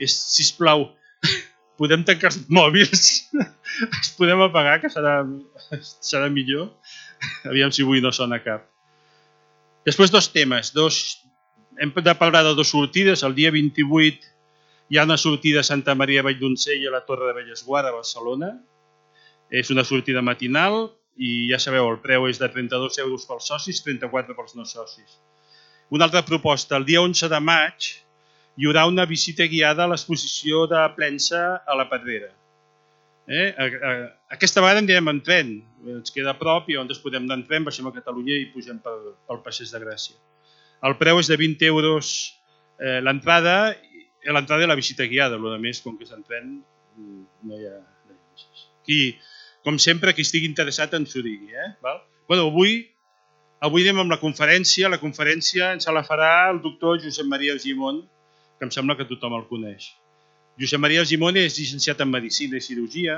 és, sisplau, podem tancar els mòbils, els podem apagar, que serà millor. Aviam si avui no sona cap. Després dos temes. Hem de parlar de dues sortides. El dia 28 hi ha una sortida a Santa Maria Valldonzell a la Torre de Bellesguard a Barcelona. És una sortida matinal i ja sabeu, el preu és de 32 euros pels socis, 34 pels no socis. Una altra proposta, el dia 11 de maig hi haurà una visita guiada a l'exposició de Plensa a la Pedrera. Aquesta vegada anirem en tren, ens queda a prop i on ens podem anar en tren, baixem a Catalunya i pugem pel Passeig de Gràcia. El preu és de 20 euros l'entrada i la visita guiada, el més, com que és en tren, no hi ha llances. Com sempre, qui estigui interessat ens ho digui. Avui anem amb la conferència. La conferència ens la farà el doctor Josep Maria Argimon, que em sembla que tothom el coneix. Josep Maria Argimon és llicenciat en Medicina i Cirurgia,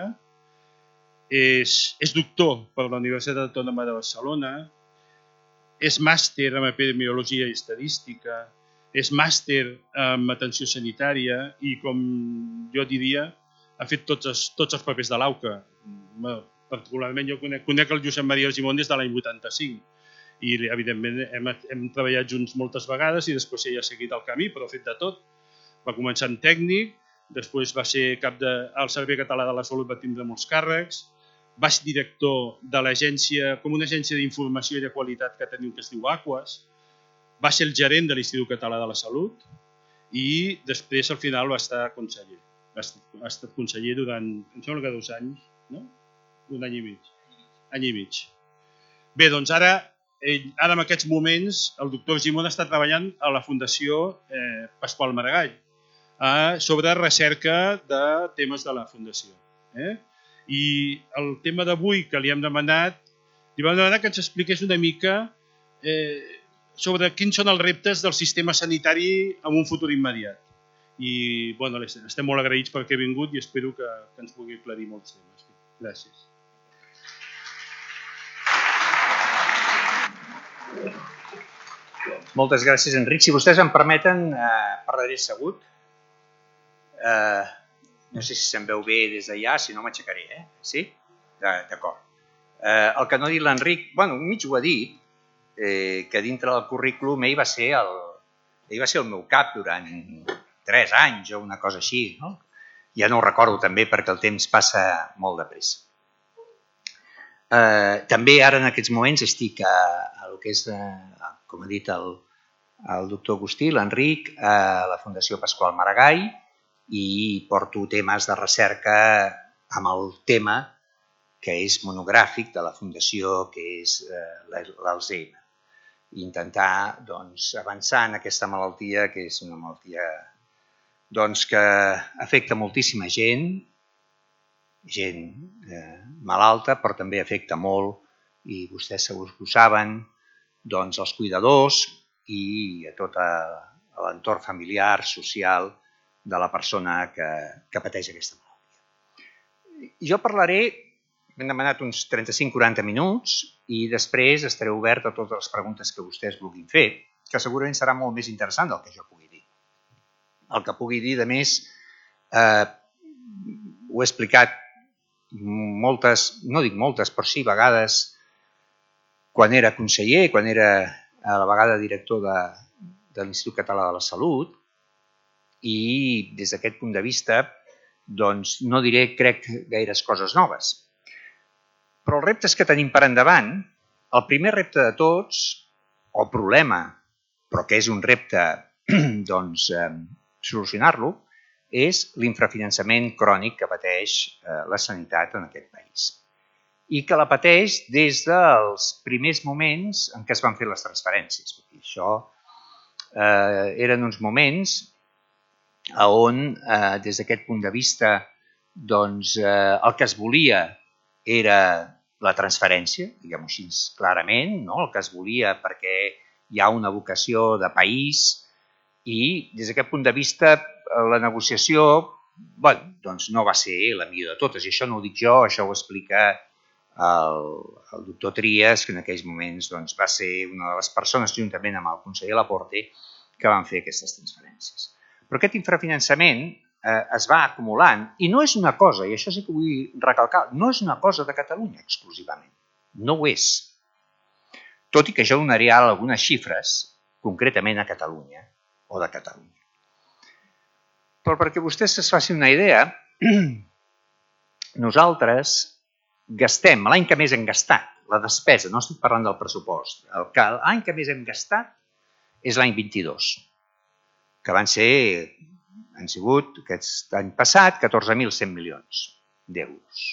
és doctor per la Universitat Autònoma de Barcelona, és màster en Epidemiologia i Estadística, és màster en Atenció Sanitària i, com jo diria, ha fet tots els papers de l'AUCA. Particularment jo conec el Josep Maria Argimon des de l'any 85 i evidentment hem treballat junts moltes vegades i després ell ha seguit el camí, però ha fet de tot. Va començar en tècnic, després va ser cap del Servei Català de la Salut, va tindre molts càrrecs, va ser director de l'agència, com una agència d'informació i de qualitat que tenim que es diu Aquas, va ser el gerent de l'Institut Català de la Salut i després al final va estar conseller. Ha estat conseller durant, em sembla que 2 anys, no? 1 any i mig. Any i mig. Bé, doncs ara en aquests moments, el doctor Argimon està treballant a la Fundació Pasqual Maragall sobre recerca de temes de la Fundació. I el tema d'avui que li hem demanat, li vam demanar que ens expliqués una mica sobre quins són els reptes del sistema sanitari en un futur immediat. I estem molt agraïts perquè ha vingut i espero que ens pugui aclarir molts temes. Gràcies. Moltes gràcies, Enric. Si vostès em permeten, parlaré assegut. No sé si se'm veu bé des d'allà, si no m'aixecaré, Sí? D'acord. El que no ha dit l'Enric, mig ho ha dit, que dintre del currículum ell va ser el meu cap durant 3 anys o una cosa així, no? Ja no ho recordo també perquè el temps passa molt de pressa. També ara en aquests moments estic a el que és, com ha dit el doctor Agustí, l'Enric, a la Fundació Pasqual Maragall i porto temes de recerca amb el tema que és monogràfic de la Fundació, que és l'Alzheimer. Intentar avançar en aquesta malaltia, que és una malaltia que afecta moltíssima gent malalta, però també afecta molt, i vostès segur que ho saben, els cuidadors i a tot l'entorn familiar, social, de la persona que pateix aquesta malaltia. Jo parlaré, m'he demanat uns 35-40 minuts i després estaré obert a totes les preguntes que vostès vulguin fer, que segurament serà molt més interessant del que jo pugui dir. El que pugui dir, de més, ho he explicat moltes, no dic moltes, però sí vegades, quan era conseller, quan era a la vegada director de l'Institut Català de la Salut, i des d'aquest punt de vista no diré, crec, gaires coses noves. Però els reptes que tenim per endavant, el primer repte de tots, o problema, però que és un repte solucionar-lo, és l'infrafinançament crònic que pateix la sanitat en aquest país. I que la pateix des dels primers moments en què es van fer les transferències. Això eren uns moments on, des d'aquest punt de vista, el que es volia era la transferència, diguem-ho així clarament, el que es volia perquè hi ha una vocació de país i des d'aquest punt de vista la negociació no va ser la millor de totes. I això no ho dic jo, això ho explica el doctor Trias, que en aquells moments va ser una de les persones, juntament amb el conseller Laporte, que van fer aquestes transferències. Però aquest infrafinançament es va acumulant, i no és una cosa, i això sí que vull recalcar, no és una cosa de Catalunya exclusivament, no ho és. Tot i que jo donaré ara algunes xifres, concretament a Catalunya, o de Catalunya. Però perquè vostès es facin una idea, nosaltres gastem, l'any que més hem gastat, la despesa, no estic parlant del pressupost, l'any que més hem gastat és l'any 22, que han sigut aquest any passat 14.100 milions d'euros.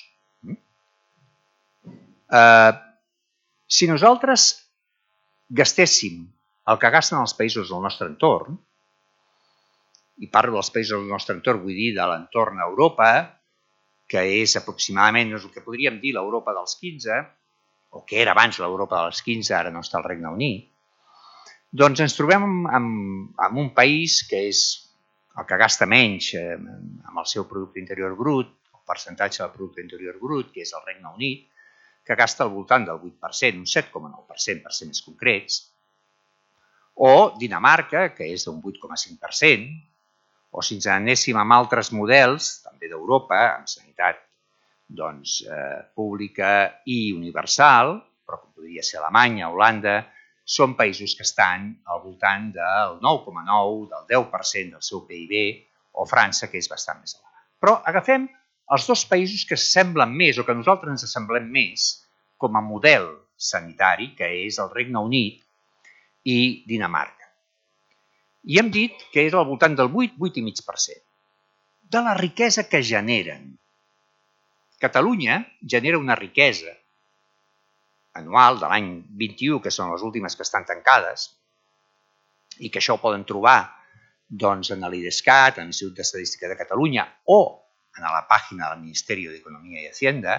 Si nosaltres gastéssim el que gasten els països del nostre entorn, i parlo dels països del nostre entorn, vull dir de l'entorn a Europa, que és aproximadament el que podríem dir l'Europa dels 15, o que era abans l'Europa dels 15, ara no està el Regne Unit, doncs ens trobem amb un país que és el que gasta menys amb el seu producte interior brut, el percentatge del producte interior brut, que és el Regne Unit, que gasta al voltant del 8%, un 7,9% per ser més concrets, o Dinamarca, que és d'un 8,5%, o si ens anéssim amb altres models, també d'Europa, amb sanitat pública i universal, però com podria ser Alemanya, Holanda, són països que estan al voltant del 9,9%, del 10% del seu PIB, o França, que és bastant més elevat. Però agafem els dos països que s'assemblen més, o que nosaltres ens assemblem més, com a model sanitari, que és el Regne Unit i Dinamarca. I hem dit que és al voltant del 8,5% de la riquesa que generen. Catalunya genera una riquesa anual de l'any 21, que són les últimes que estan tancades, i que això ho poden trobar en l'IDESCAT, en l'Institut d'Estadística de Catalunya, o en la pàgina del Ministeri d'Economia i Hacienda,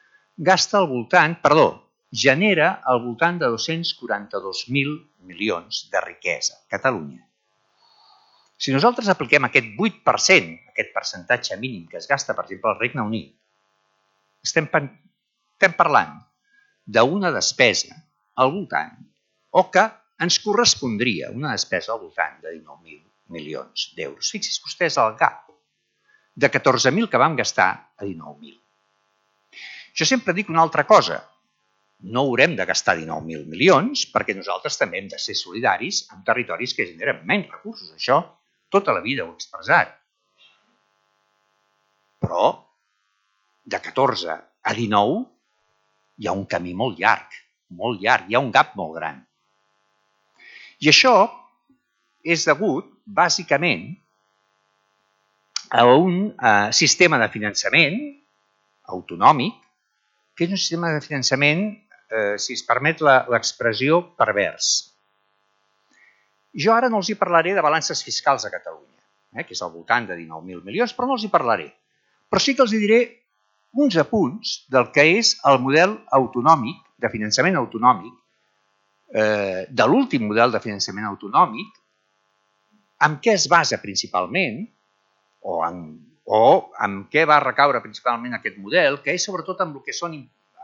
genera al voltant de 242.000 milions de riquesa. Catalunya. Si nosaltres apliquem aquest 8%, aquest percentatge mínim que es gasta, per exemple, al Regne Unit, estem parlant d'una despesa al voltant, o que ens correspondria una despesa al voltant de 19.000 milions d'euros. Fixi's vostès el gap de 14.000 que vam gastar a 19.000. Jo sempre dic una altra cosa. No haurem de gastar 19.000 milions perquè nosaltres també hem de ser solidaris amb territoris que generen menys recursos. Això tota la vida ho he expressat. Però de 14 a 19 hi ha un camí molt llarg, hi ha un gap molt gran. I això és degut, bàsicament, a un sistema de finançament autonòmic, que és un sistema de finançament, si es permet l'expressió, pervers. Jo ara no els hi parlaré de balances fiscals a Catalunya, que és al voltant de 19.000 milions, però no els hi parlaré. Però sí que els hi diré uns apunts del que és el model autonòmic, de finançament autonòmic, de l'últim model de finançament autonòmic, amb què es basa principalment, o amb què va recaure principalment aquest model, que és sobretot amb el que són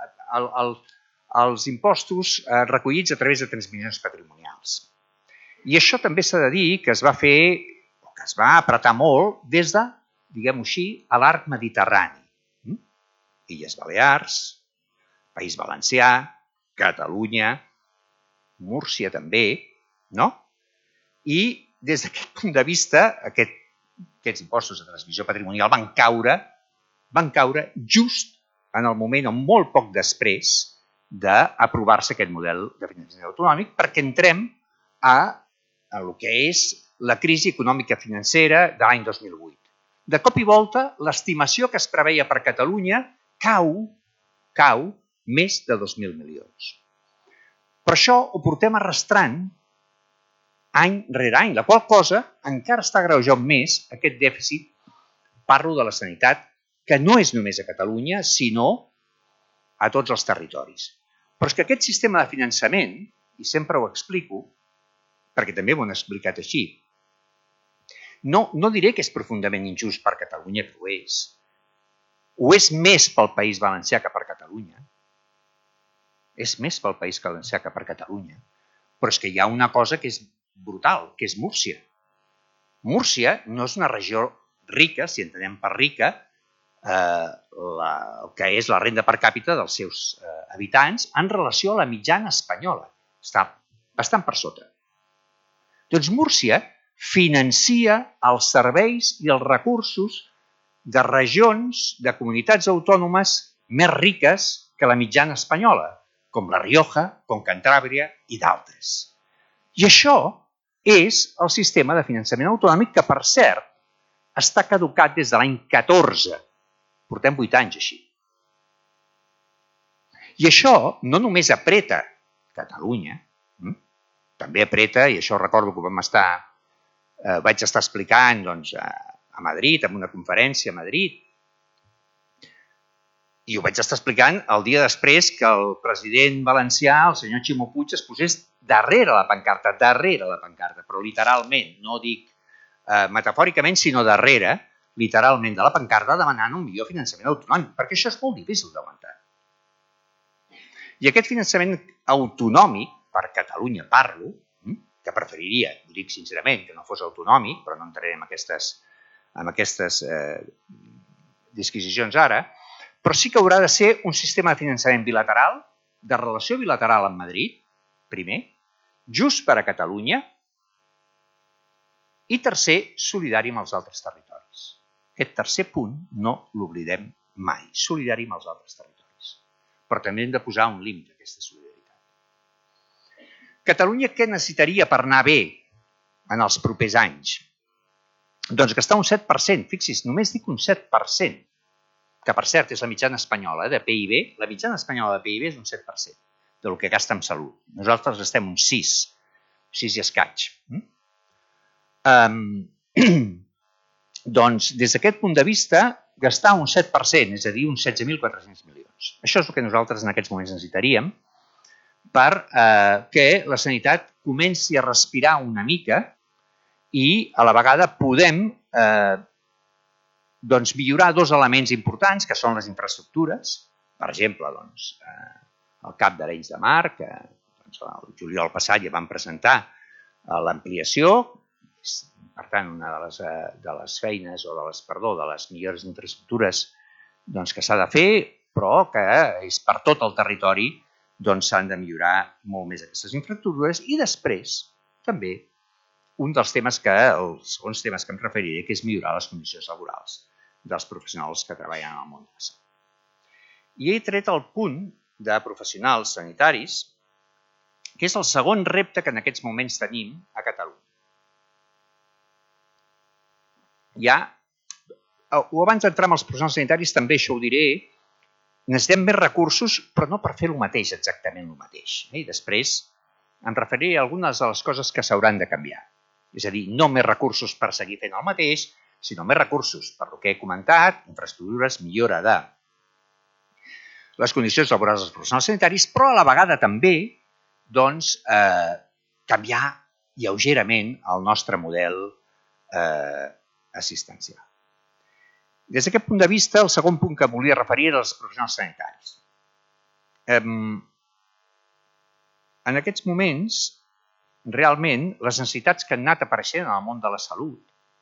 els impostos recollits a través de transmissions patrimonials. I això també s'ha de dir que es va fer, o que es va apretar molt des de, diguem-ho així, a l'arc mediterrani. Illes Balears, País Valencià, Catalunya, Múrcia també, no? I des d'aquest punt de vista, aquests impostos de transmissió patrimonial van caure just en el moment o molt poc després d'aprovar-se aquest model de finançament autonòmic, perquè entrem a el que és la crisi econòmica financera de l'any 2008. De cop i volta, l'estimació que es preveia per Catalunya cau més de 2.000 milions. Però això ho portem arrastrant any rere any, la qual cosa encara està agreujant més aquest dèficit, parlo de la sanitat, que no és només a Catalunya, sinó a tots els territoris. Però és que aquest sistema de finançament, i sempre ho explico, perquè també m'ho han explicat així, no diré que és profundament injust per Catalunya, que ho és. Ho és més pel País Valencià que per Catalunya. És més pel País Valencià que per Catalunya. Però és que hi ha una cosa que és brutal, que és Múrcia. Múrcia no és una regió riques, si entenem per rica, el que és la renda per càpita dels seus habitants en relació a la mitjana espanyola. Està bastant per sota. Doncs Múrcia financia els serveis i els recursos de regions, de comunitats autònomes més riques que la mitjana espanyola, com la Rioja, com Cantàbria i d'altres. I això és el sistema de finançament autonòmic que, per cert, està caducat des de l'any 14. Portem 8 anys així. I això no només apreta Catalunya, també apreta, i això recordo que vaig estar explicant a Madrid, en una conferència a Madrid, i ho vaig estar explicant el dia després que el president valencià, el senyor Ximo Puig, es posés darrere la pancarta, però literalment, no dic metafòricament, sinó darrere, literalment de la pancarta, demanant un millor finançament autonòmic, perquè això és molt difícil d'aguantar. I aquest finançament autonòmic, per Catalunya parlo, que preferiria, ho dic sincerament, que no fos autonòmic, però no entraré en aquestes disquisicions ara, però sí que haurà de ser un sistema de finançament bilateral, de relació bilateral amb Madrid, primer, just per a Catalunya, i tercer, solidari amb els altres territoris. Aquest tercer punt no l'oblidem mai, solidari amb els altres territoris. Però també hem de posar un límit a aquesta solidaritat. Catalunya què necessitaria per anar bé en els propers anys? Doncs gastar un 7%, fixi's, només dic un 7%, que per cert és la mitjana espanyola de PIB, la mitjana espanyola de PIB és un 7% del que gasta en salut. Nosaltres gastem un 6 i escaig. Doncs, des d'aquest punt de vista, gastar un 7%, és a dir, uns 16.400 milions. Això és el que nosaltres en aquests moments necessitaríem perquè la sanitat comenci a respirar una mica i a la vegada podem millorar dos elements importants, que són les infraestructures. Per exemple, el CAP d'Arenys de Mar, que el juliol passat ja vam presentar l'ampliació. Per tant, una de les feines o de les millors infraestructures que s'ha de fer, però que és per tot el territori, s'han de millorar molt més aquestes infraestructures. I després, també, un dels temes que em referiré, que és millorar les condicions laborals dels professionals que treballen en el món de la salut. I he tret el punt de professionals sanitaris, que és el segon repte que en aquests moments tenim a Catalunya. Abans d'entrar en els professionals sanitaris, també això ho diré, necessitem més recursos, però no per fer el mateix, exactament el mateix. I després em referiré a algunes de les coses que s'hauran de canviar. És a dir, no més recursos per seguir fent el mateix, sinó més recursos per el que he comentat, infraestructures, millora de les condicions laborals dels professionals sanitaris, però a la vegada també canviar lleugerament el nostre model assistencial. Des d'aquest punt de vista, el segon punt que volia referir era els professionals sanitaris. En aquests moments, realment, les necessitats que han anat apareixent en el món de la salut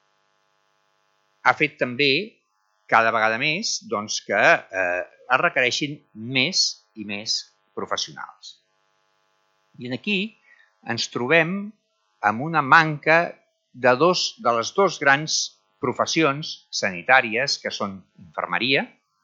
ha fet també, cada vegada més, que es requereixin més i més professionals. I aquí ens trobem amb una manca de les dues grans professions sanitàries, que són infermeria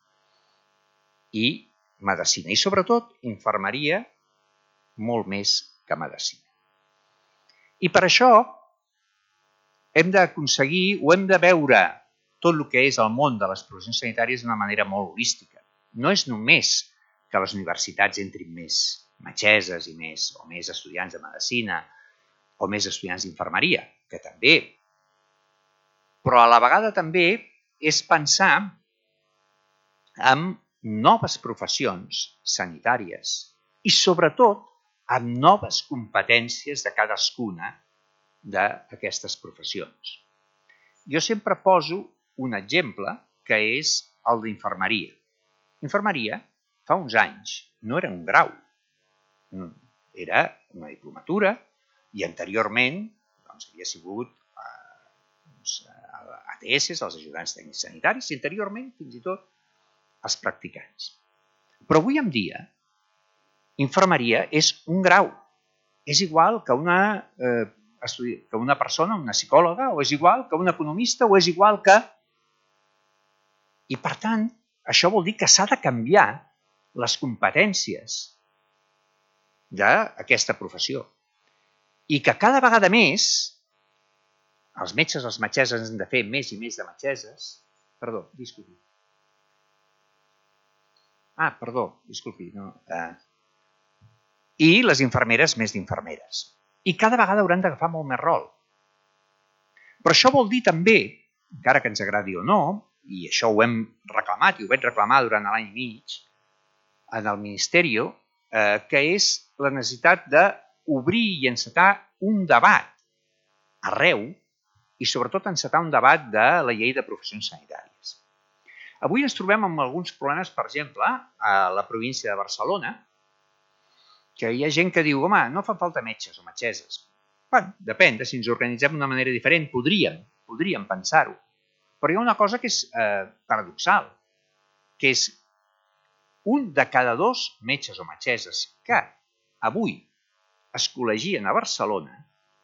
i medicina. I sobretot, infermeria molt més que medicina. I per això hem d'aconseguir o hem de veure tot el que és el món de les professions sanitàries d'una manera molt holística. No és només que a les universitats entrin més metgesses o més estudiants de medicina o més estudiants d'infermeria, que també. Però a la vegada també és pensar en noves professions sanitàries i sobretot en noves competències de cadascuna d'aquestes professions. Jo sempre poso un exemple que és el d'infermeria. Infermeria, fa uns anys, no era un grau, era una diplomatura i anteriorment havia sigut ATS, els ajudants tècnics sanitaris, i anteriorment fins i tot els practicants. Però avui en dia, infermeria és un grau. És igual que una persona, una psicòloga, o és igual que un economista, o és igual que... I per tant, això vol dir que s'ha de canviar les competències d'aquesta professió. I que cada vegada més els metges, les metgesses han de fer més i més de metgesses. Disculpi. No. I les infermeres més d'infermeres. I cada vegada hauran d'agafar molt més rol. Però això vol dir també, encara que ens agradi o no, i això ho hem reclamat i ho vaig reclamar durant l'any i mig en el Ministeri, que és la necessitat d'obrir i encetar un debat arreu i sobretot encetar un debat de la llei de professions sanitàries. Avui ens trobem amb alguns problemes, per exemple, a la província de Barcelona, que hi ha gent que diu, home, no fan falta metges o metgesses. Bé, depèn de si ens organitzem d'una manera diferent, podríem pensar-ho. Però hi ha una cosa que és paradoxal, que és un de cada 2 metges o metgesses que avui es col·legien a Barcelona,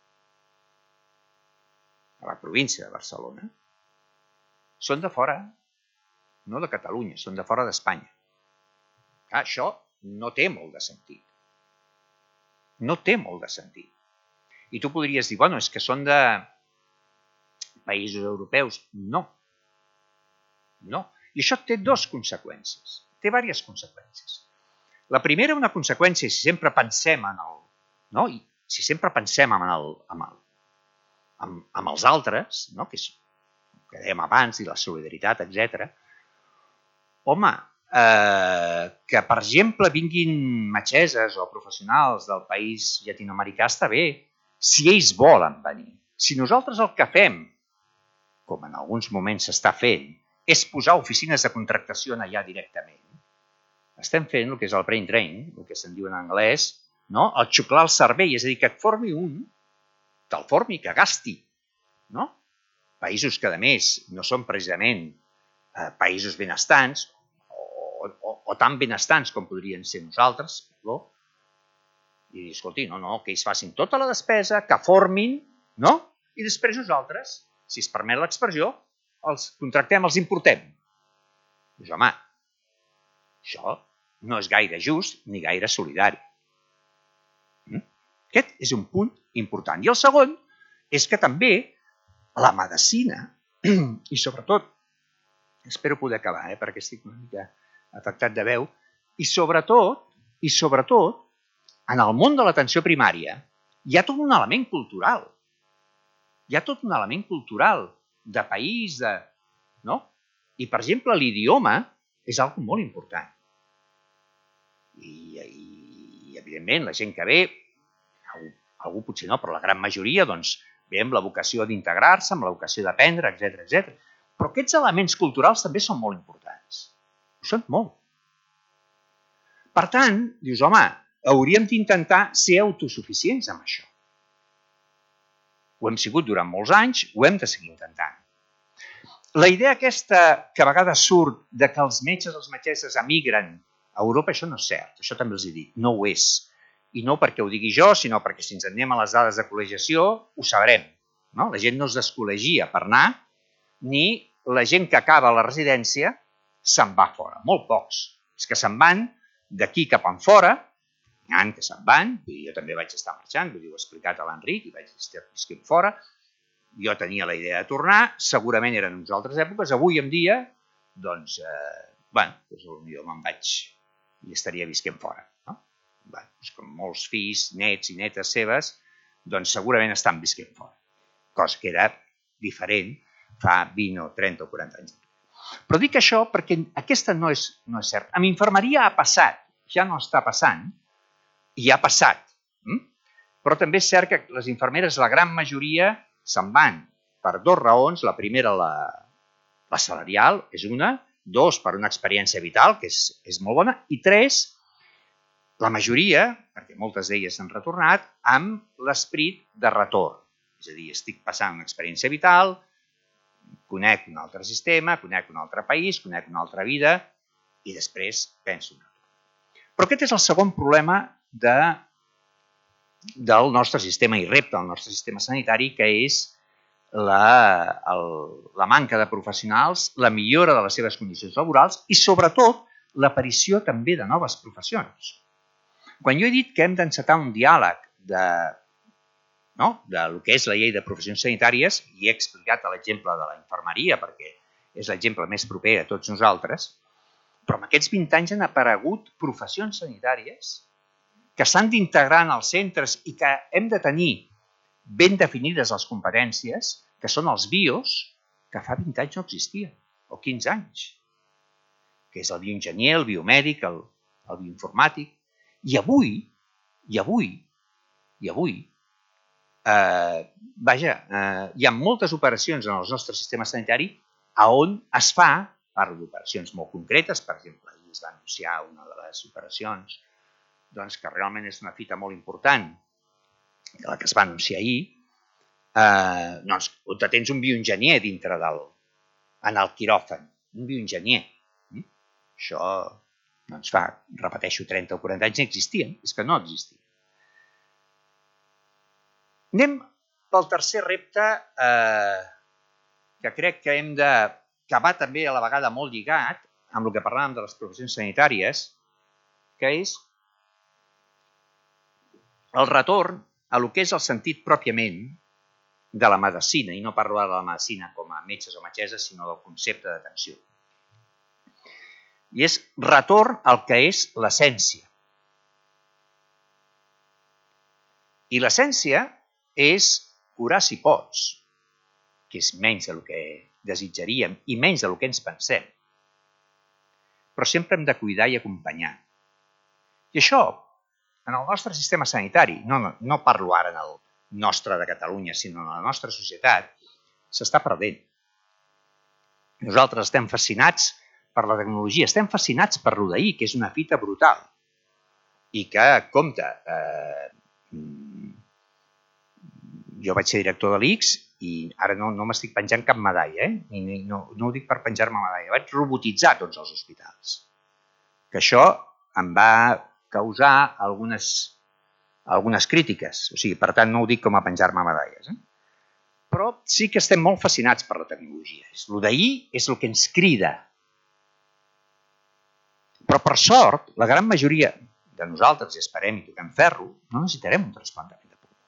a la província de Barcelona, són de fora, no de Catalunya, són de fora d'Espanya. Això no té molt de sentit. No té molt de sentit. I tu podries dir, bueno, és que són de països europeus. No. No. I això té 2 conseqüències. Té diverses conseqüències. La primera, una conseqüència, si sempre pensem en el... No? I si sempre pensem amb els altres, no? Que és el que dèiem abans, i la solidaritat, etc. Home, que, per exemple, vinguin metgesses o professionals del país llatinoamericà està bé, si ells volen venir. Si nosaltres el que fem, com en alguns moments s'està fent, és posar oficines de contractació allà directament, estem fent el que és el brain drain, el que se'n diu en anglès, no? El xuclar el cervell, és a dir, que et formi un, te'l formi, que gasti. No? Països que, a més, no són precisament països benestants, o tan benestants com podrien ser nosaltres, i dir, escolti, no, que ells facin tota la despesa, que formin, no? I després nosaltres, si es permet l'expressió, els contractem, els importem. Doncs, home, això no és gaire just ni gaire solidari. Aquest és un punt important. I el segon és que també la medicina, i sobretot, espero poder acabar, perquè estic una mica afectat de veu, i sobretot, en el món de l'atenció primària hi ha tot un element cultural. Hi ha tot un element cultural de país, no? I, per exemple, l'idioma és una cosa molt important. I evidentment, la gent que ve, algú potser no, però la gran majoria, doncs, ve amb la vocació d'integrar-se, amb la vocació d'aprendre, etc. Però aquests elements culturals també són molt importants. Ho són molt. Per tant, dius, home, hauríem d'intentar ser autosuficients amb això. Ho hem sigut durant molts anys, ho hem de seguir intentant. La idea aquesta que a vegades surt de que els metges o les metgesses emigren a Europa, això no és cert, això també els he dit, no ho és. I no perquè ho digui jo, sinó perquè si ens anem a les dades de col·legiació ho sabrem. No? La gent no es descol·legia per anar, ni la gent que acaba a la residència se'n va fora, molt pocs. És que se'n van d'aquí cap en fora, n'hi ha que se'n van, jo també vaig estar marxant, ho he explicat a l'Enric, i vaig estar visquent fora, jo tenia la idea de tornar, segurament eren unes altres èpoques, avui en dia, doncs, potser me'n vaig i estaria visquent fora. Com molts fills, nets i netes seves, doncs segurament estan visquent fora. Cosa que era diferent fa 20 o 30 o 40 anys. Però dic això perquè aquesta no és cert. Amb infermeria ha passat, ja no està passant, i ha passat. Però també és cert que les infermeres, la gran majoria, se'n van per 2 raons. La primera, la salarial, és una. 2, per una experiència vital, que és molt bona. I 3, la majoria, perquè moltes d'elles han retornat, amb l'esperit de retorn. És a dir, estic passant una experiència vital, conec un altre sistema, conec un altre país, conec una altra vida i després penso una altra. Però aquest és el segon problema del nostre sistema i repte del nostre sistema sanitari, que és la manca de professionals, la millora de les seves condicions laborals i, sobretot, l'aparició també de noves professions. Quan jo he dit que hem d'encetar un diàleg del que és la llei de professions sanitàries, i he explicat l'exemple de la infermeria perquè és l'exemple més proper a tots nosaltres, però en aquests 20 anys han aparegut professions sanitàries que s'han d'integrar en els centres i que hem de tenir ben definides les competències, que són els bios, que fa 20 anys no existien, o 15 anys, que és el bioenginyer, el biomèdic, el bioinformàtic. I avui, hi ha moltes operacions en el nostre sistema sanitari on es fa, parlo d'operacions molt concretes, per exemple, ahir es va anunciar una de les operacions que realment és una fita molt important, la que es va anunciar ahir, on tens un bioenginyer dintre en el quiròfan, un bioenginyer. Això fa, repeteixo, 30 o 40 anys no existien, és que no existien. Anem pel tercer repte que crec que hem de, que va també a la vegada molt lligat amb el que parlàvem de les professions sanitàries, que és el retorn a el que és el sentit pròpiament de la medicina, i no parlo de la medicina com a metges o metgesses, sinó del concepte d'atenció. I és retorn al que és l'essència. I l'essència és curar si pots, que és menys del que desitjaríem i menys del que ens pensem. Però sempre hem de cuidar i acompanyar. I això, en el nostre sistema sanitari, no parlo ara en el nostre de Catalunya, sinó en la nostra societat, s'està perdent. Nosaltres estem fascinats per la tecnologia, estem fascinats per l'UDI, que és una fita brutal. I que, compte, jo vaig ser director de l'ICS i ara no m'estic penjant cap medalla, i no ho dic per penjar-me medalla, vaig robotitzar tots els hospitals. Que això em va causar algunes crítiques, o sigui, per tant no ho dic com a penjar-me medalles. Però sí que estem molt fascinats per la tecnologia. L'UDI és el que ens crida. Però per sort, la gran majoria de nosaltres, i esperem i toquem ferro, no necessitarem un trasplantament de pulmó.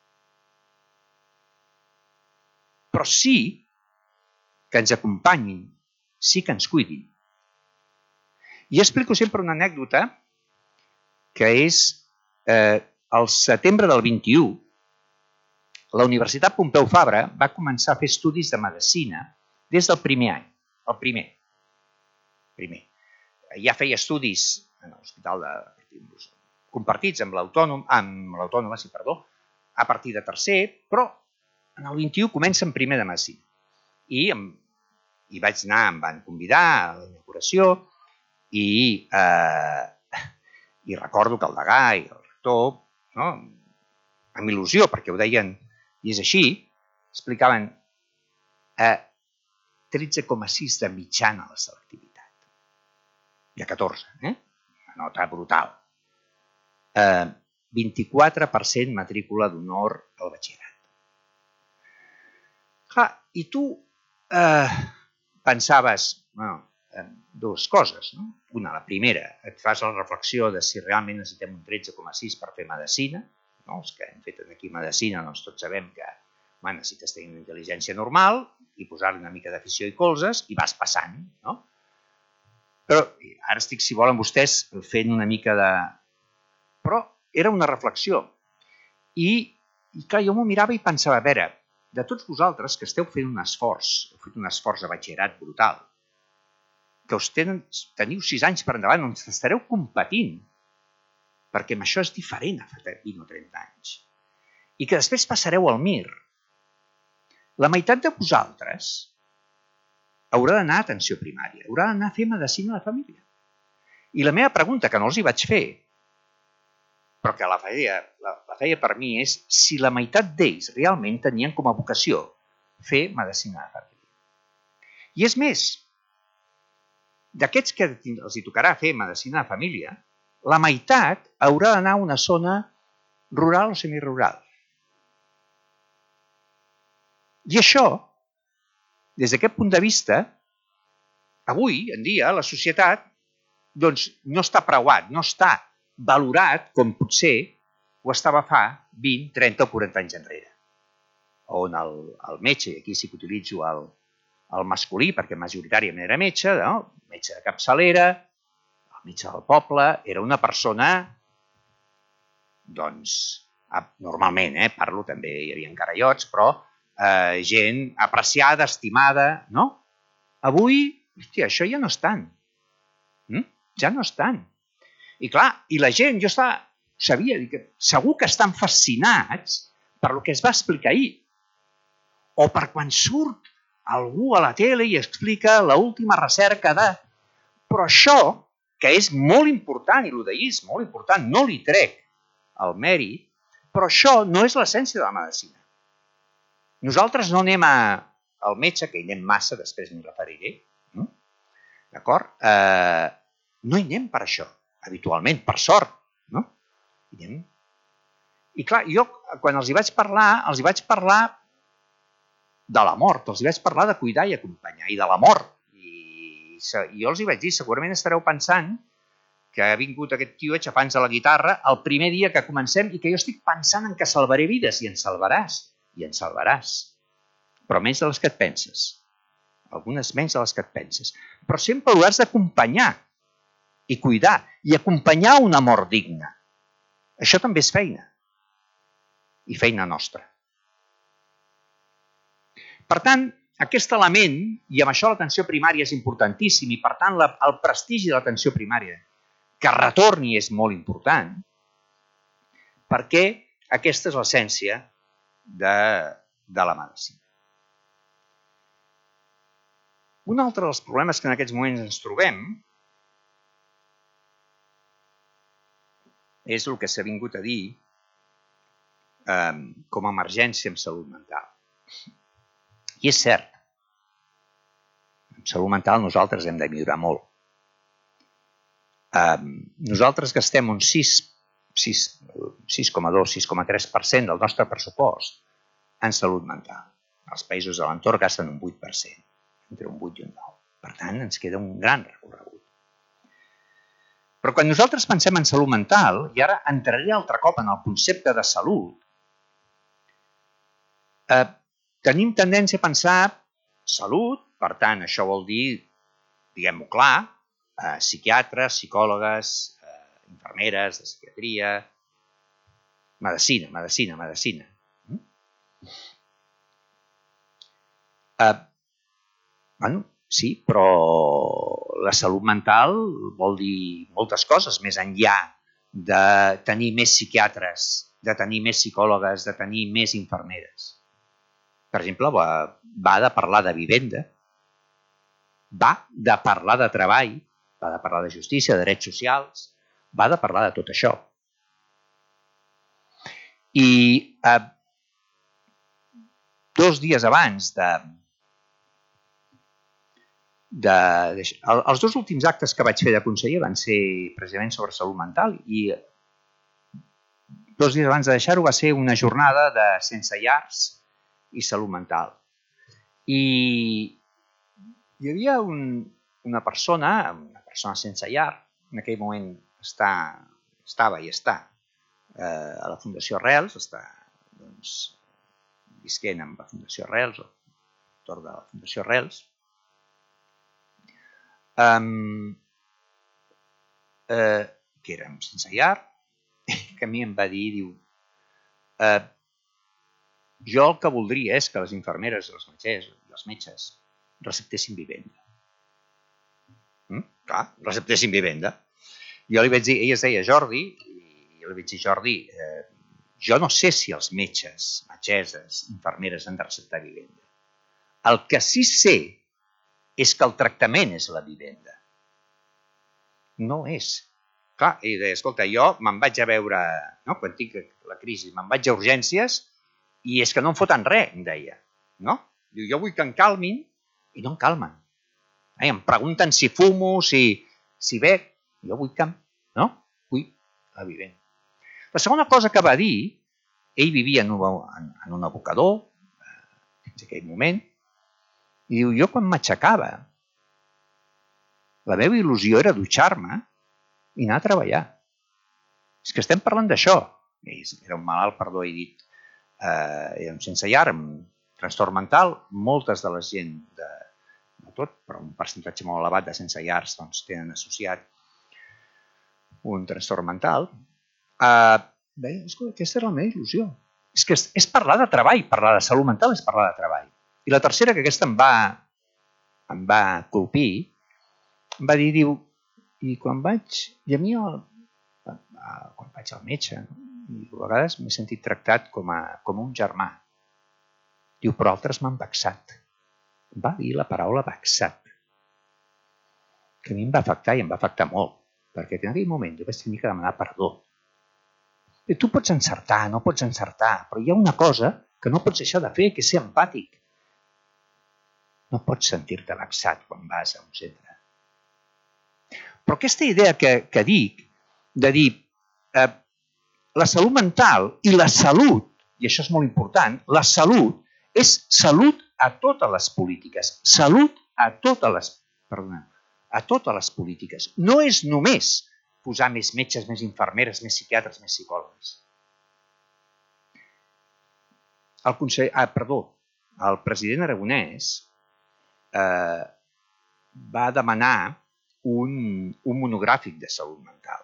Però sí que ens acompanyin, sí que ens cuidin. I explico sempre una anècdota que és al setembre del 21, la Universitat Pompeu Fabra va començar a fer estudis de medicina des del primer any, el primer. Ja feia estudis en l'hospital compartits amb l'Autònoma, a partir de tercer, però en el 21 comença en primer de medicina. I vaig anar, em van convidar a la inauguració i recordo que el degà i el rector, amb il·lusió, perquè ho deien, i és així, explicaven 13,6 de mitjana la selectivitat. De 14, una nota brutal. 24% matrícula d'honor al batxillerat. Clar, i tu pensaves, dues coses. Una, la primera, et fas la reflexió de si realment necessitem un 13,6 per fer medicina. Els que hem fet aquí medicina, tots sabem que necessites tenir una intel·ligència normal i posar-li una mica d'afició i colzes i vas passant. Però ara estic, si volen vostès, fent una mica de... Però era una reflexió. I clar, jo m'ho mirava i pensava, a veure, de tots vosaltres que esteu fent un esforç, heu fet un esforç de batxillerat brutal, que teniu 6 anys per endavant, on estareu competint, perquè amb això és diferent a fa 20 o 30 anys, i que després passareu al MIR. La meitat de vosaltres haurà d'anar a atenció primària, haurà d'anar a fer medicina de família. I la meva pregunta, que no els hi vaig fer, però que la feia per mi, és si la meitat d'ells realment tenien com a vocació fer medicina de família. I és més, d'aquests que els hi tocarà fer medicina de família, la meitat haurà d'anar a una zona rural o semirural. I això, des d'aquest punt de vista, avui en dia la societat no està preuat, no està valorat com potser ho estava fa 20, 30 o 40 anys enrere. On el metge, i aquí sí que utilitzo el masculí, perquè majoritàriament era metge, metge de capçalera, el metge del poble, era una persona, normalment, parlo també, hi havia caraiots, però gent apreciada, estimada, no? Avui, hòstia, això ja no és tant. Ja no és tant. I clar, i la gent, jo sabia que segur que estan fascinats per el que es va explicar ahir. O per quan surt algú a la tele i explica l'última recerca de... Però això, que és molt important, i el d'ahir és molt important, no li trec el mèrit, però això no és l'essència de la medicina. Nosaltres no anem al metge, que hi anem massa, després m'hi referiré, d'acord? No hi anem per això, habitualment, per sort, no? I clar, jo quan els hi vaig parlar de la mort, els hi vaig parlar de cuidar i acompanyar, i de la mort. I jo els hi vaig dir, segurament estareu pensant que ha vingut aquest tio aixafant-se la guitarra el primer dia que comencem i que jo estic pensant en que salvaré vides, i en salvaràs, però menys de les que et penses. Algunes menys de les que et penses. Però sempre ho has d'acompanyar i cuidar, i acompanyar una mort digna. Això també és feina. I feina nostra. Per tant, aquest element, i amb això l'atenció primària és importantíssim, i per tant el prestigi de l'atenció primària que retorni és molt important, perquè aquesta és l'essència de la medicina. Un altre dels problemes que en aquests moments ens trobem és el que s'ha vingut a dir com a emergència en salut mental. I és cert, en salut mental nosaltres hem de millorar molt. Nosaltres gastem un 6,2-6,3% del nostre pressupost en salut mental. Els països de l'entorn gasten un 8%, entre un 8 i un 9%. Per tant, ens queda un gran recorregut. Però quan nosaltres pensem en salut mental, i ara entraré altre cop en el concepte de salut, tenim tendència a pensar salut, per tant, això vol dir, diguem-ho clar, psiquiatres, psicòlogues, infermeres de psiquiatria, medicina. Sí, però la salut mental vol dir moltes coses, més enllà de tenir més psiquiatres, de tenir més psicòlogues, de tenir més infermeres. Per exemple, va de parlar de vivenda, va de parlar de treball, va de parlar de justícia, de drets socials, va de parlar de tot això. I 2 dies abans els 2 últims actes que vaig fer de conseller van ser precisament sobre salut mental, i 2 dies abans de deixar-ho va ser una jornada de sense llars i salut mental. I hi havia una persona sense llar, en aquell moment estava i està a la Fundació Arrels, està visquent amb la Fundació Arrels, o entorn de la Fundació Arrels, que érem sense llar, que a mi em va dir, diu, jo el que voldria és que les infermeres, els metges receptessin vivenda. Clar, receptessin vivenda. Jo li vaig dir, ell es deia Jordi, i jo li vaig dir, Jordi, jo no sé si els metges, metgesses, infermeres han de receptar vivenda. El que sí sé és que el tractament és la vivenda. No és. Clar, ell deia, escolta, jo me'n vaig a veure, quan tinc la crisi, me'n vaig a urgències i és que no em foten res, em deia. Diu, jo vull que em calmin i no em calmen. Em pregunten si fumo, si bec. Jo vull camp, no? Vull la vivent. La segona cosa que va dir, ell vivia en un abocador, fins aquell moment, i diu, jo quan m'aixecava, la meva il·lusió era dutxar-me i anar a treballar. És que estem parlant d'això. Era un malalt, perdó, he dit, era un sense llar, amb trastorn mental. Moltes de la gent, no tot, però un percentatge molt elevat de sense llars doncs, tenen associat un trastorn mental. Bé, aquesta era la meva il·lusió. És que és parlar de treball, parlar de salut mental és parlar de treball. I la tercera, que aquesta em va colpir, em va dir, diu, i quan vaig al metge, a vegades m'he sentit tractat com un germà. Diu, però altres m'han vexat. Em va dir la paraula vexat, que a mi em va afectar i em va afectar molt, perquè en aquell moment jo vaig tenir que demanar perdó. I tu pots encertar, no pots encertar, però hi ha una cosa que no pots deixar de fer, que és ser empàtic. No pots sentir-te vexat quan vas a un centre. Però aquesta idea que dic, de dir la salut mental i la salut, i això és molt important, la salut és salut a totes les polítiques. Salut a totes les polítiques. No és només posar més metges, més infermeres, més psiquiatres, més psicòlegs. El president Aragonès va demanar un monogràfic de salut mental,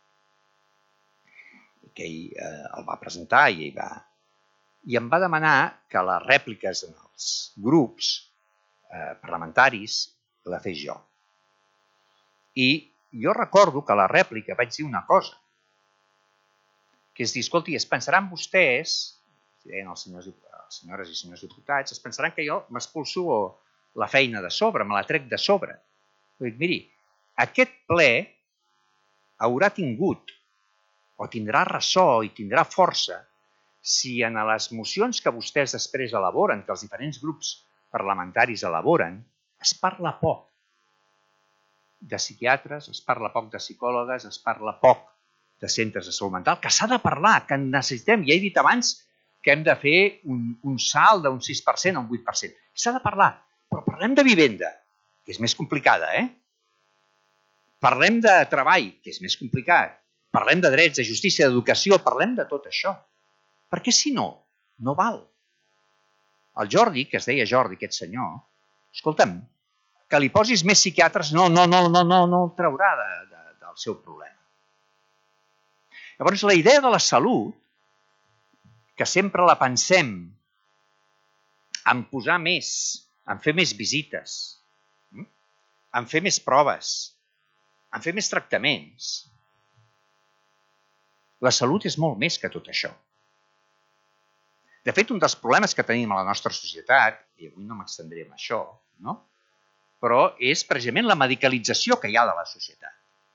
que ell el va presentar i em va demanar que les rèpliques en els grups parlamentaris la fes jo. I jo recordo que a la rèplica vaig dir una cosa, que és dir, escolti, es pensaran vostès, deien les senyores i senyors diputats, es pensaran que jo m'expulso la feina de sobre, me la trec de sobre. Dic, miri, aquest ple haurà tingut o tindrà ressò i tindrà força si en les mocions que vostès després elaboren, que els diferents grups parlamentaris elaboren, es parla poc de psiquiatres, es parla poc de psicòlogues, es parla poc de centres de salut mental, que s'ha de parlar, que necessitem. Ja he dit abans que hem de fer un salt d'un 6% a un 8%. S'ha de parlar, però parlem de vivenda, que és més complicada, Parlem de treball, que és més complicat. Parlem de drets, de justícia, d'educació, parlem de tot això. Perquè si no, no val. El Jordi, que es deia Jordi, aquest senyor, escolta'm, que li posis més psiquiatres no el traurà del seu problema. Llavors, la idea de la salut, que sempre la pensem en posar més, en fer més visites, en fer més proves, en fer més tractaments. La salut és molt més que tot això. De fet, un dels problemes que tenim a la nostra societat, i avui no m'extendré en això, però és precisament la medicalització que hi ha de la societat.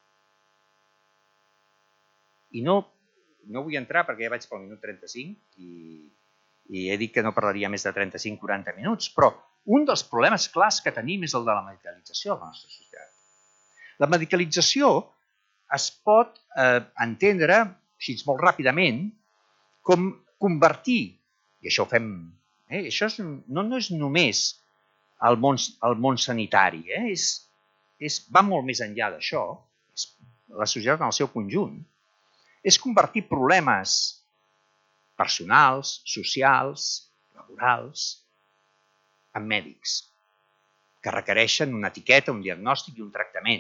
I no vull entrar perquè ja vaig pel minut 35 i he dit que no parlaria més de 35-40 minuts, però un dels problemes clars que tenim és el de la medicalització de la nostra societat. La medicalització es pot entendre, així molt ràpidament, com convertir, i això ho fem, això no és només el món sanitari, va molt més enllà d'això, la societat en el seu conjunt, és convertir problemes personals, socials, laborals, en mèdics, que requereixen una etiqueta, un diagnòstic i un tractament.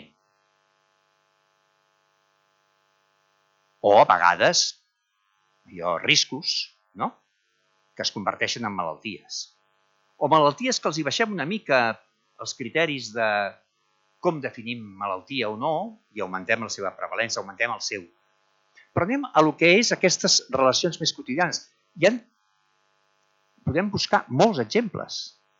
O a vegades riscos, que es converteixen en malalties. O malalties que els hi baixem una mica els criteris de com definim malaltia o no i augmentem la seva prevalència, augmentem el seu. Però anem a lo que és aquestes relacions més quotidianes. Podem buscar molts exemples.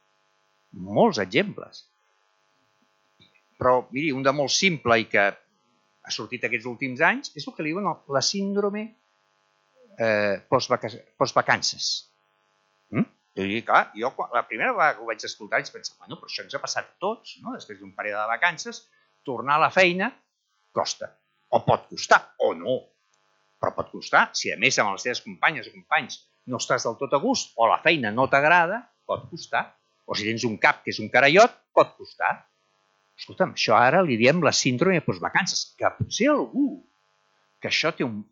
Però, miri, un de molt simple i que ha sortit aquests últims anys és el que li diuen la síndrome postvacances. I clar, jo la primera vegada que ho vaig escoltar vaig pensar, bueno, però això ens ha passat a tots, no? Després d'un període de vacances, tornar a la feina costa. O pot costar, o no. Però pot costar, si a més amb les teves companyes o companys no estàs del tot a gust o la feina no t'agrada, pot costar. O si tens un cap que és un carallot, pot costar. Escolta'm, això ara li diem la síndrome de postvacances, que potser algú que això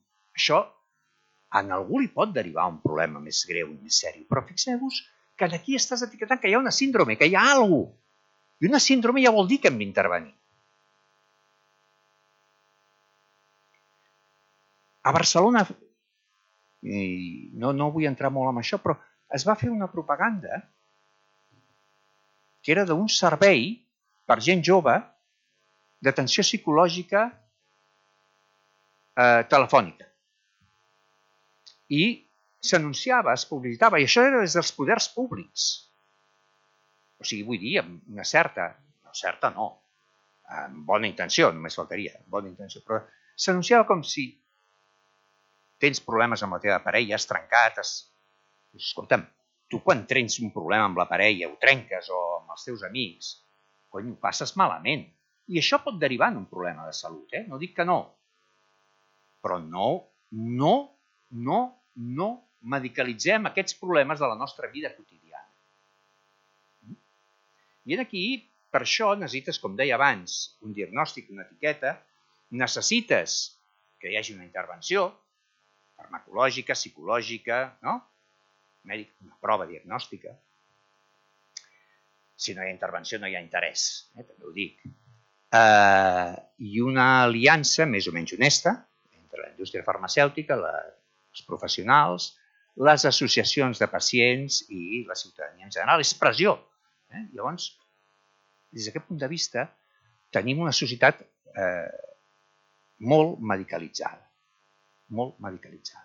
en algú li pot derivar un problema més greu i més seri. Però fixeu-vos que aquí estàs etiquetant que hi ha una síndrome, que hi ha alguna cosa. I una síndrome ja vol dir que hem d'intervenir. A Barcelona, i no vull entrar molt en això, però es va fer una propaganda que era d'un servei per gent jove d'atenció psicològica telefònica. I s'anunciava, es publicitava, i això era des dels poders públics. O sigui, vull dir, amb una certa no, amb bona intenció, només faltaria, bona intenció, però s'anunciava com si tens problemes amb la teva parella, has trencat, escolta'm, tu quan tens un problema amb la parella, ho trenques o amb els teus amics, cony, ho passes malament. I això pot derivar en un problema de salut, no dic que no. Però no medicalitzem aquests problemes de la nostra vida quotidiana. I aquí, per això, necessites, com deia abans, un diagnòstic, una etiqueta, necessites que hi hagi una intervenció farmacològica, psicològica, no? Mèdica, una prova diagnòstica. Si no hi ha intervenció, no hi ha interès, també ho dic. I una aliança més o menys honesta entre la indústria farmacèutica, els professionals, les associacions de pacients i la ciutadania en general. És pressió. Llavors, des d'aquest punt de vista, tenim una societat molt medicalitzada. Molt medicalitzada.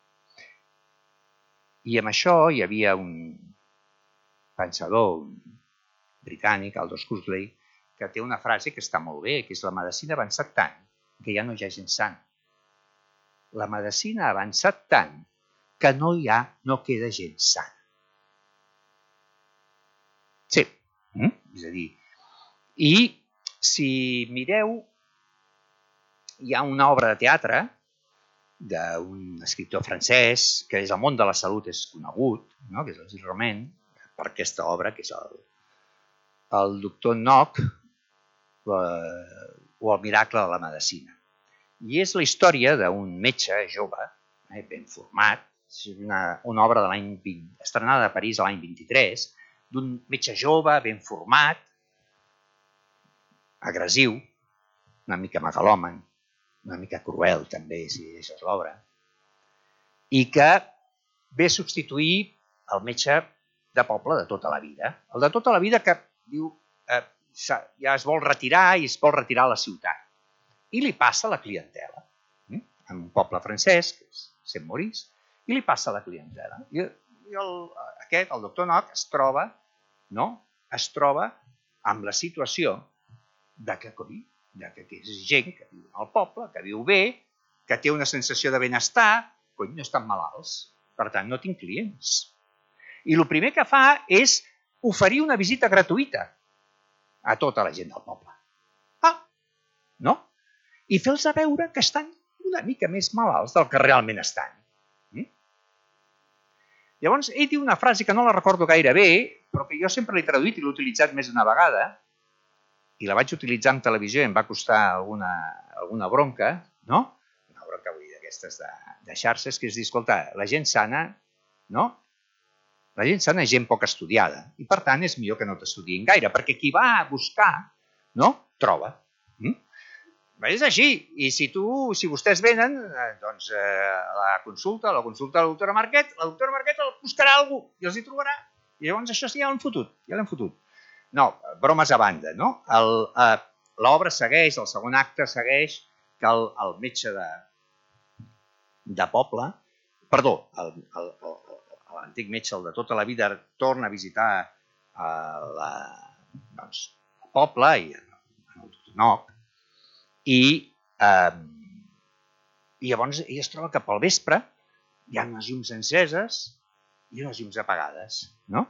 I amb això hi havia un pensador britànic, Aldous Huxley, que té una frase que està molt bé, que és la medicina ha avançat tant que ja no hi ha gent sana. La medicina ha avançat tant que no queda gent sana. Sí, és a dir, i si mireu, hi ha una obra de teatre d'un escriptor francès, que és el món de la salut és conegut, que és el Gilles Romain, per aquesta obra, que és el doctor Nock o el miracle de la medicina. I és la història d'un metge jove, ben format, una obra de l'any 20, estrenada a París l'any 23, d'un metge jove, ben format, agressiu, una mica megalòman, una mica cruel també, si deixes l'obra, i que ve a substituir el metge de poble de tota la vida. El de tota la vida que diu ja es vol retirar i es vol retirar a la ciutat. I li passa a la clientela. En un poble francès, que és Saint-Maurice, i li passa a la clientela. I el doctor Nock es troba amb la situació que és gent que viu al poble, que viu bé, que té una sensació de benestar, no estan malalts, per tant no tinc clients. I el primer que fa és oferir una visita gratuïta a tota la gent del poble. No? I fer-los veure que estan una mica més malalts del que realment estan. Llavors, ell diu una frase que no la recordo gaire bé, però que jo sempre l'he traduït i l'he utilitzat més d'una vegada, i la vaig utilitzar en televisió i em va costar alguna bronca, no? Una bronca, vull dir, d'aquestes de xarxes, que és dir, escolta, la gent sana, no? La gent sana és gent poc estudiada, i per tant és millor que no t'estudiïn gaire, perquè qui va a buscar, no? Troba. És així, i si vostès venen, doncs la consulta de la doctora Marquet el buscarà algú i els hi trobarà, i llavors això sí, ja l'hem fotut. No, bromes a banda, no? L'obra segueix, el segon acte segueix que el metge de poble, perdó, l'antic metge, el de tota la vida, torna a visitar el poble i el doctor Nock, i llavors ell es troba que pel vespre hi ha unes llums enceses i les llums apagades, no?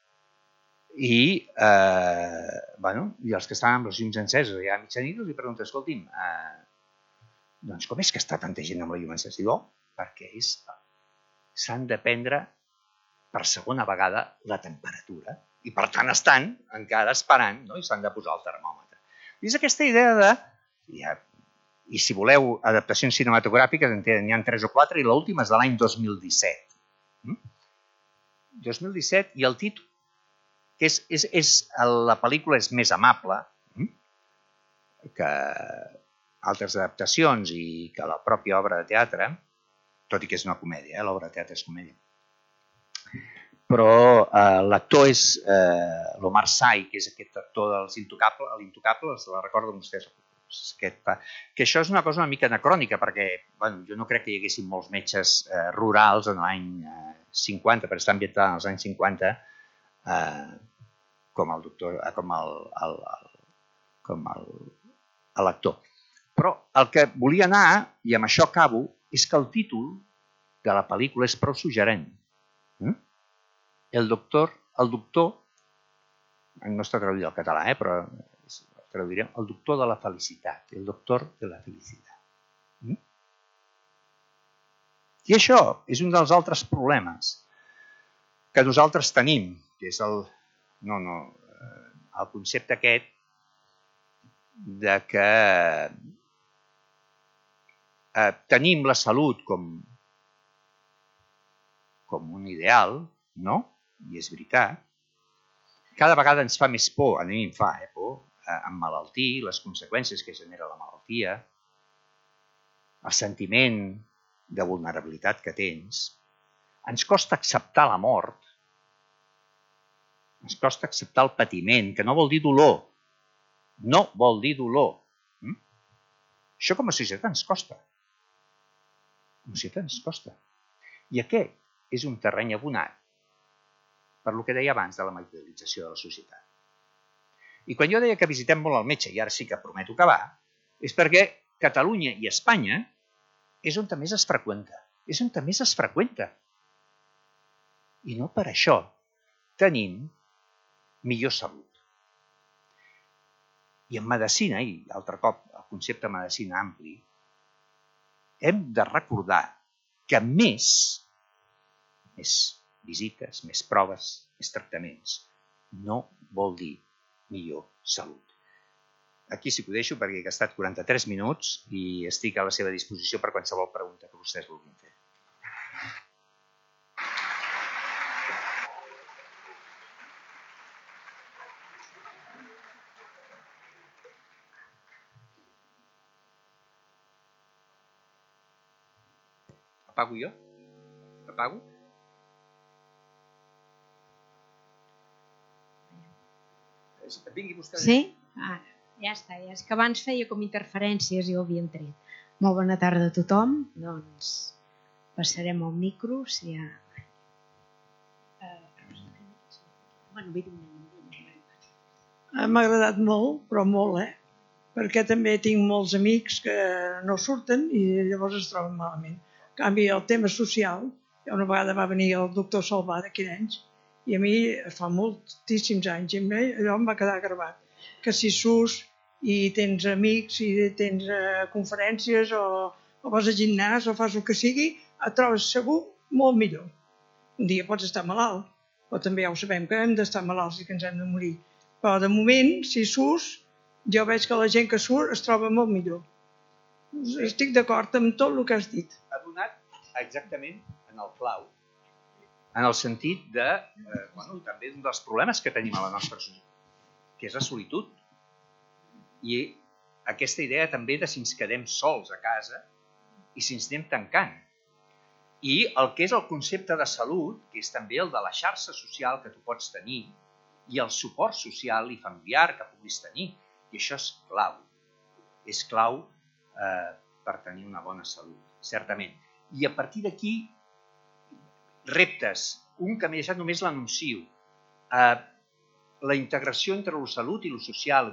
I els que estaven amb les llums enceses ja a mitjanit els pregunto, escolti'm, doncs com és que està tanta gent amb la llum encesa? Diu, perquè s'han de prendre per segona vegada la temperatura i per tant estan encara esperant, no? I s'han de posar el termòmetre. I és aquesta idea de... I si voleu adaptacions cinematogràfiques, n'hi ha 3 o 4 i l'última és de l'any 2017. 2017 i el títol, que la pel·lícula és més amable que altres adaptacions i que la pròpia obra de teatre, tot i que és una comèdia, l'obra de teatre és comèdia. Però l'actor és l'Omar Sy, que és aquest actor dels Intocables, la recorden vostès, que això és una cosa una mica anacrònica, perquè jo no crec que hi haguessin molts metges rurals en l'any 50, però està ambientada als anys 50, com l'actor. Però el que volia anar, i amb això acabo, és que el títol de la pel·lícula és prou suggerent. El doctor, no està traduït al català, però traduirem el doctor de la felicitat, el doctor de la felicitat. I això és un dels altres problemes que nosaltres tenim, que és el concepte aquest de que tenim la salut com un ideal, no? I és veritat. Cada vegada ens fa més por, a mi em fa por, emmalaltir, les conseqüències que genera la malaltia, el sentiment de vulnerabilitat que tens. Ens costa acceptar la mort, ens costa acceptar el patiment, que no vol dir dolor. No vol dir dolor. Això com a societat ens costa. Com a societat ens costa. I aquest és un terreny abonat per el que deia abans de la materialització de la societat. I quan jo deia que visitem molt el metge, i ara sí que prometo acabar, és perquè Catalunya i Espanya és on més es freqüenta. És on més es freqüenta. I no per això tenim millor salut. I en medicina, i altre cop el concepte de medicina ampli, hem de recordar que més visites, més proves, més tractaments, no vol dir millor salut. Aquí sí que ho deixo perquè he gastat 43 minuts i estic a la seva disposició per qualsevol pregunta que vostès vulguin fer. Apago jo? Apago? Vingui vostè. Sí? Ja està. És que abans feia com interferències i ho havien tret. Molt bona tarda a tothom. Doncs passarem al micro. Si hi ha... M'ha agradat molt, però molt, perquè també tinc molts amics que no surten i llavors es troben malament. En canvi, el tema social, una vegada va venir el doctor Salvà d'aquí anys i a mi fa moltíssims anys i allò em va quedar gravat, que si surts i tens amics i tens conferències o vas al gimnàs o fas el que sigui, et trobes segur molt millor. Un dia pots estar malalt, però també ja ho sabem que hem d'estar malalts i que ens hem de morir. Però de moment, si surts, jo veig que la gent que surt es troba molt millor. Estic d'acord amb tot el que has dit. Ha donat exactament en el clau, en el sentit de, també un dels problemes que tenim a la nostra societat, que és la solitud. I aquesta idea també de si ens quedem sols a casa i si ens anem tancant. I el que és el concepte de salut, que és també el de la xarxa social que tu pots tenir i el suport social i familiar que puguis tenir. I això és clau. És clau per tenir una bona salut, certament. I a partir d'aquí, reptes. Un que m'he deixat només l'anuncio. La integració entre la salut i la social.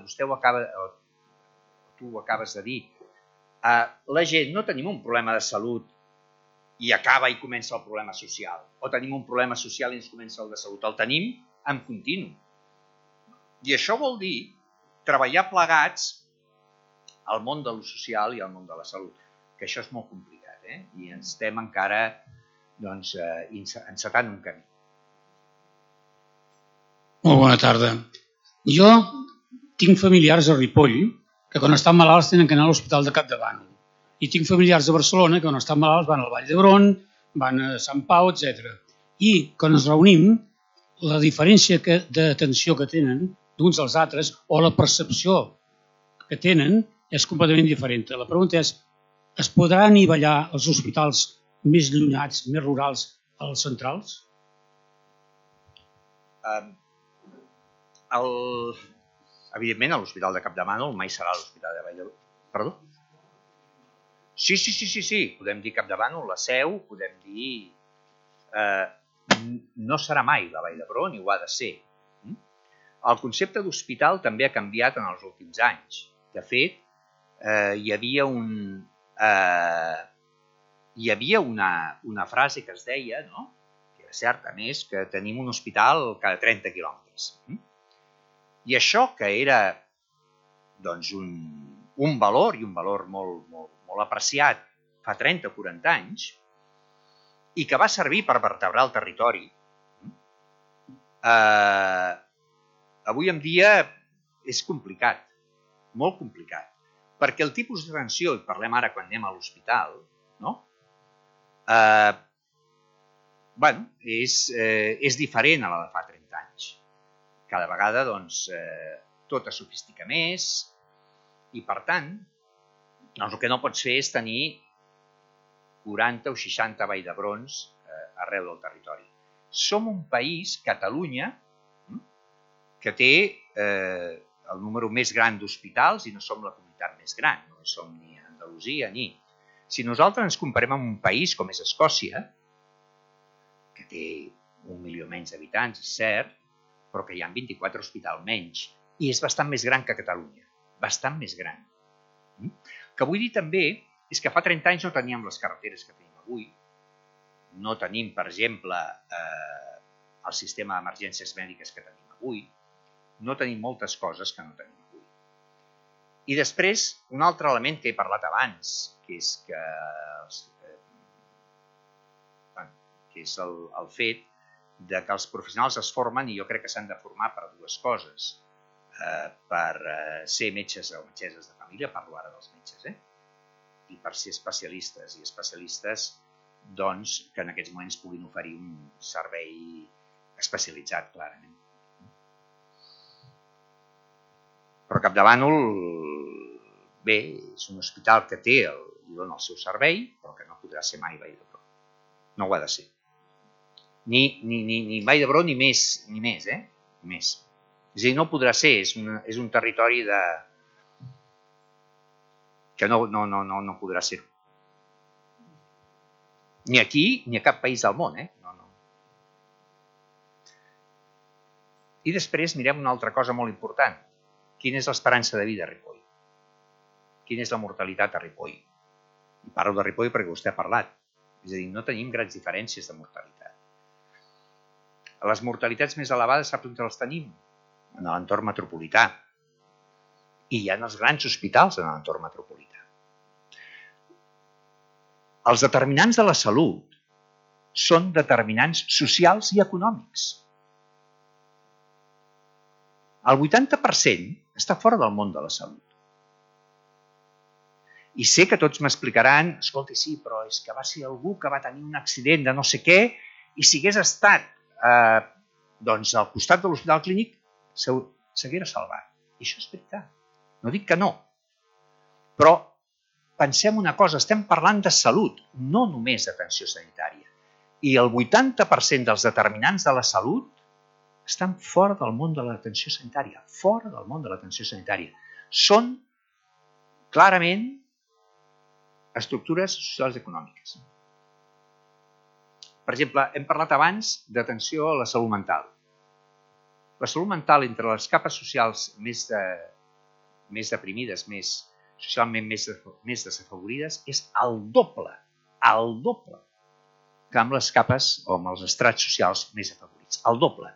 Tu ho acabes de dir. La gent no tenim un problema de salut i acaba i comença el problema social. O tenim un problema social i ens comença el de salut. El tenim en continu. I això vol dir treballar plegats al món de lo social i al món de la salut, que això és molt complicat, i ens estem encara encetant un camí. Molt bona tarda. Jo tinc familiars a Ripoll que quan estan malalts tenen que anar a l'Hospital de Campdevànol. I tinc familiars a Barcelona que quan estan malalts van al Vall d'Hebron, van a Sant Pau, etc. I quan ens reunim, la diferència d'atenció que tenen d'uns als altres o la percepció que tenen és completament diferent. La pregunta és, es podrà anivellar els hospitals més allunyats, més rurals, als centrals? Evidentment, l'Hospital de Campdevànol mai serà l'Hospital de Vall d'Hebron. Perdó? Sí. Podem dir Campdevànol, la Seu, podem dir... No serà mai la Vall d'Hebron i ho ha de ser. El concepte d'hospital també ha canviat en els últims anys. De fet, hi havia una frase que es deia, no? Que era certa, més, que tenim un hospital cada 30 quilòmetres. I això, que era un valor, i un valor molt apreciat fa 30 o 40 anys, i que va servir per vertebrar el territori, avui en dia és complicat, molt complicat, perquè el tipus d'atenció, i parlem ara quan anem a l'hospital, no? És diferent a la de fa 30 anys. Cada vegada tot es sofistica més i, per tant, el que no pots fer és tenir 40 o 60 Vall d'Hebrons arreu del territori. Som un país, Catalunya, que té el número més gran d'hospitals i no som la comunitat més gran, no som ni Andalusia ni... Si nosaltres ens comparem amb un país com és Escòcia, que té 1 milió menys d'habitants, és cert, però que hi ha 24 hospitals menys i és bastant més gran que Catalunya, bastant més gran. El que vull dir també és que fa 30 anys no teníem les carreteres que tenim avui, no tenim, per exemple, el sistema d'emergències mèdiques que tenim avui, no tenim moltes coses que no tenim avui. I després, un altre element que he parlat abans, que és el fet de que els professionals es formen, i jo crec que s'han de formar per dues coses, per ser metges o metgesses de família, parlo ara dels metges, i per ser especialistes, i especialistes que en aquests moments puguin oferir un servei especialitzat, clarament. Però Campdevànol, bé, és un hospital que té i dona el seu servei, però que no podrà ser mai Vall d'Hebron. No ho ha de ser. Ni Vall d'Hebron ni més, Més. És a dir, no podrà ser, és un territori que no podrà ser-ho. Ni aquí, ni a cap país del món, No. I després mirem una altra cosa molt important. Quina és l'esperança de vida a Ripoll? Quina és la mortalitat a Ripoll? I parlo de Ripoll perquè vostè ha parlat. És a dir, no tenim grans diferències de mortalitat. Les mortalitats més elevades, sap on les tenim? En l'entorn metropolità. I hi ha els grans hospitals en l'entorn metropolità. Els determinants de la salut són determinants socials i econòmics. El 80% està fora del món de la salut. I sé que tots m'explicaran, escolti, sí, però és que va ser algú que va tenir un accident de no sé què i si hagués estat al costat de l'hospital clínic s'haguera salvat. I això és veritat. No dic que no. Però pensem una cosa, estem parlant de salut, no només d'atenció sanitària. I el 80% dels determinants de la salut estan fora del món de l'atenció sanitària, fora del món de l'atenció sanitària. Són, clarament, estructures socials i econòmiques. Per exemple, hem parlat abans d'atenció a la salut mental. La salut mental entre les capes socials més deprimides, socialment més desafavorides, és el doble que amb les capes o amb els estrats socials més afavorits. El doble.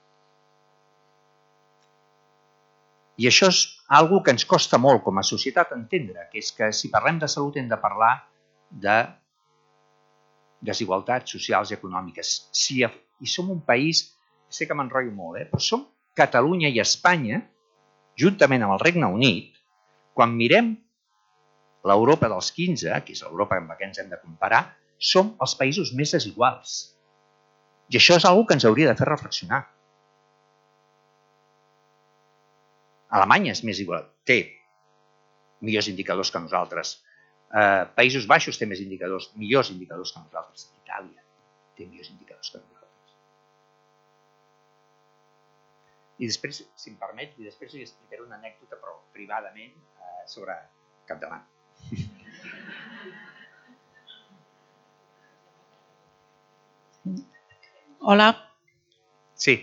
I això és una que ens costa molt com a societat entendre, que és que si parlem de salut hem de parlar de desigualtats socials i econòmiques. I som un país, sé que m'enrotllo molt, però som Catalunya i Espanya, juntament amb el Regne Unit, quan mirem l'Europa dels 15, que és l'Europa amb la que ens hem de comparar, som els països més desiguals. I això és una que ens hauria de fer reflexionar. Alemanya és més igual, té millors indicadors que nosaltres. Països Baixos té millors indicadors que nosaltres. Itàlia té millors indicadors que nosaltres. I després, si em permet, després li explicaré una anècdota, però privadament, sobre Capdavant. Hola. Sí.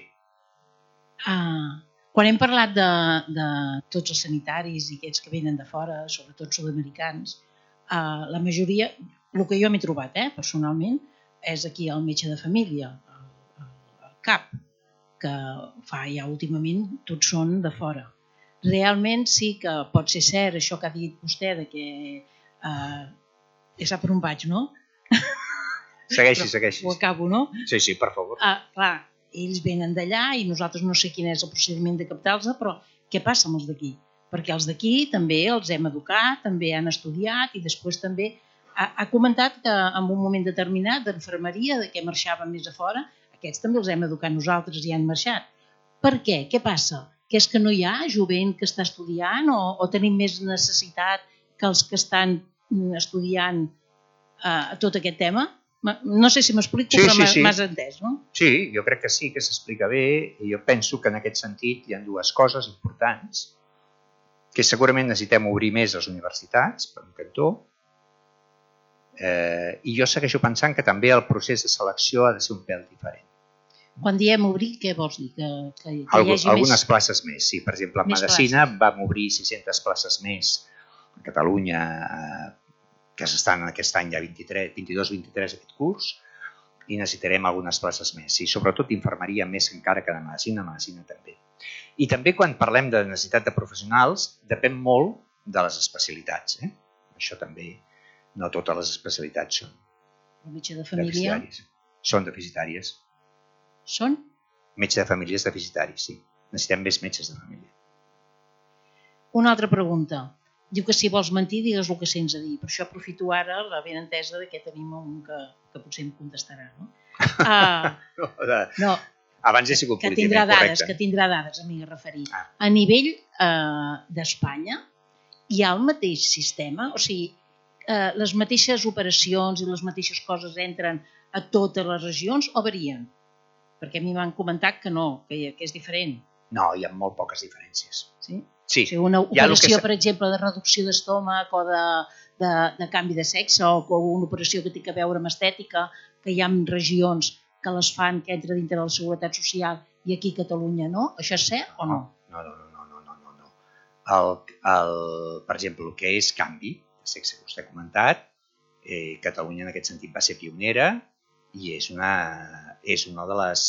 Quan hem parlat de tots els sanitaris i aquests que venen de fora, sobretot sud-americans, la majoria, el que jo m'he trobat personalment, és aquí el metge de família, el CAP, que fa ja últimament tots són de fora. Realment sí que pot ser cert això que ha dit vostè, de que és per on vaig, no? Segueixi. Ho acabo, no? Sí, per favor. Clar, ells venen d'allà i nosaltres no sé quin és el procediment de captar-los, però què passa amb els d'aquí? Perquè els d'aquí també els hem educat, també han estudiat i després també ha comentat que en un moment determinat d'infermeria, que marxaven més a fora, aquests també els hem educat nosaltres i han marxat. Per què? Què passa? Que és que no hi ha jovent que està estudiant o tenim més necessitat que els que estan estudiant tot aquest tema? No sé si m'explico, però m'has entès, no? Sí, jo crec que sí, que s'explica bé, i jo penso que en aquest sentit hi ha dues coses importants, que segurament necessitem obrir més les universitats, per un cantó, i jo segueixo pensant que també el procés de selecció ha de ser un pèl diferent. Quan diem obrir, què vols dir? Que hi hagi algunes places més, sí. Per exemple, en Medicina vam obrir 600 places més a Catalunya, que s'estan aquest any ja 22-23 aquest curs, i necessitarem algunes places més. I sobretot d'infermeria més encara que de medicina també. I també quan parlem de necessitat de professionals, depèn molt de les especialitats. Això també, no totes les especialitats són deficitàries. Són deficitàries. Són? Metge de família és deficitari, sí. Necessitem més metges de família. Una altra pregunta. Diu que si vols mentir, digues el que sents a dir. Per això aprofito ara la ben entesa que tenim un que potser em contestarà. No? Abans he sigut políticament correcte. Que tindrà dades, a mi he referit. A nivell d'Espanya hi ha el mateix sistema? O sigui, les mateixes operacions i les mateixes coses entren a totes les regions o varien? Perquè a mi m'han comentat que no, que és diferent. No, hi ha molt poques diferències. Sí? Sí. O sigui, una operació, per exemple, de reducció d'estómac o de canvi de sexe o una operació que té a veure amb estètica, que hi ha regions que les fan, que entra dintre de la Seguretat Social i aquí a Catalunya no? Això és cert o no? No. Per exemple, el que és canvi de sexe que vostè ha comentat, Catalunya en aquest sentit va ser pionera i és una de les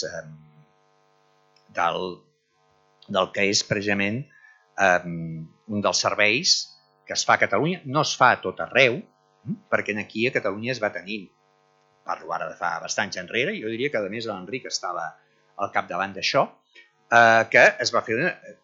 del que és precisament un dels serveis que es fa a Catalunya. No es fa a tot arreu, perquè aquí a Catalunya es va tenint, parlo ara de fa bastants enrere, jo diria que a més l'Enric estava al capdavant d'això, que es va fer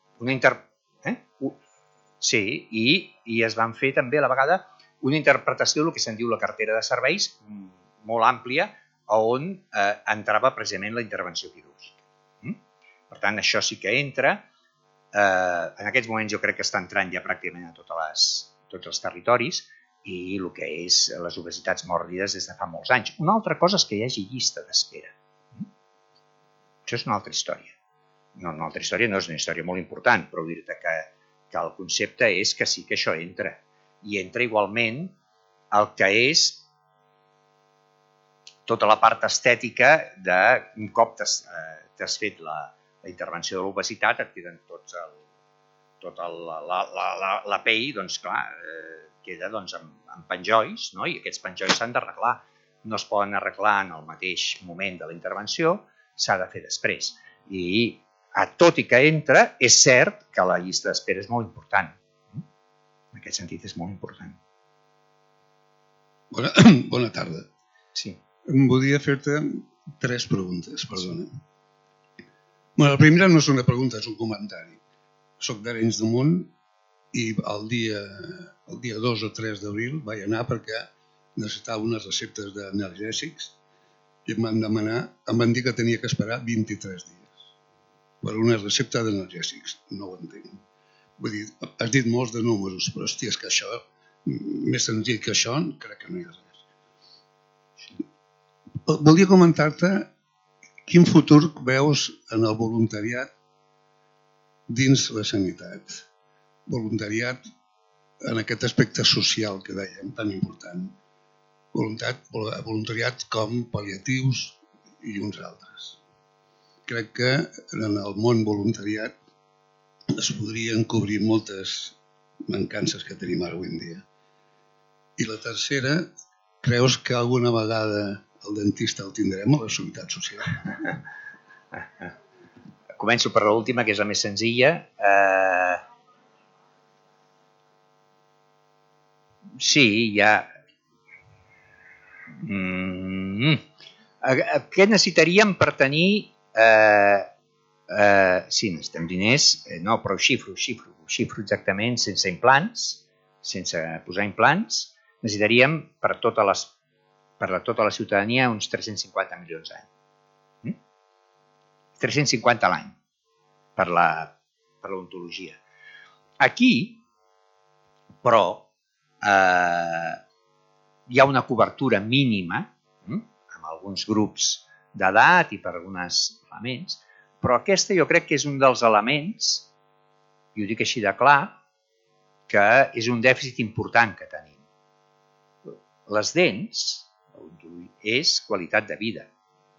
Sí, i es van fer també a la vegada una interpretació del que se'n diu la cartera de serveis molt àmplia, on entrava precisament la intervenció quirúrgica. Per tant, això sí que entra. En aquests moments jo crec que està entrant ja pràcticament a tots els territoris i el que és les obesitats mòrbides des de fa molts anys. Una altra cosa és que hi hagi llista d'espera. Això és una altra història. No, una altra història no és una història molt important, però dir-te que el concepte és que sí que això entra. I entra igualment el que és tota la part estètica de un cop t'has fet la intervenció de l'obesitat, et queden tota la pell, doncs clar, queda amb penjolls, no? I aquests penjolls s'han d'arreglar. no es poden arreglar en el mateix moment de la intervenció, s'ha de fer després. I tot i que entra, és cert que la llista d'espera és molt important. En aquest sentit és molt important. Bona tarda. Sí. Volia fer-te 3 preguntes, perdona. La primera no és una pregunta, és un comentari. Soc d'Arenys de Munt i el dia 2 o 3 d'abril vaig anar perquè necessitava unes receptes d'analgèsics i em van dir que tenia que esperar 23 dies per una recepta d'analgèsics. No ho entenc. Vull dir, has dit molts de números, però hòstia, és que això, més senzill que això, crec que no hi ha res. Volia comentar-te quin futur veus en el voluntariat dins la sanitat. Voluntariat en aquest aspecte social que dèiem, tan important. Voluntariat com pal·liatius i uns altres. Crec que en el món voluntariat es podrien cobrir moltes mancances que tenim ara avui en dia. I la tercera, creus que alguna vegada el dentista el tindrem a la Seguretat Social? Començo per l'última, que és la més senzilla. Sí, hi ha... Què necessitaríem per tenir... Sí, necessitem diners, no, però ho xifro exactament, sense implants, sense posar implants, necessitaríem per a tota la ciutadania uns 350 milions d'any. 350 a l'any per l'odontologia. Aquí, però, hi ha una cobertura mínima amb alguns grups d'edat i per alguns elements, però aquesta jo crec que és un dels elements, i ho dic així de clar, que és un dèficit important que tenim. Les dents és qualitat de vida.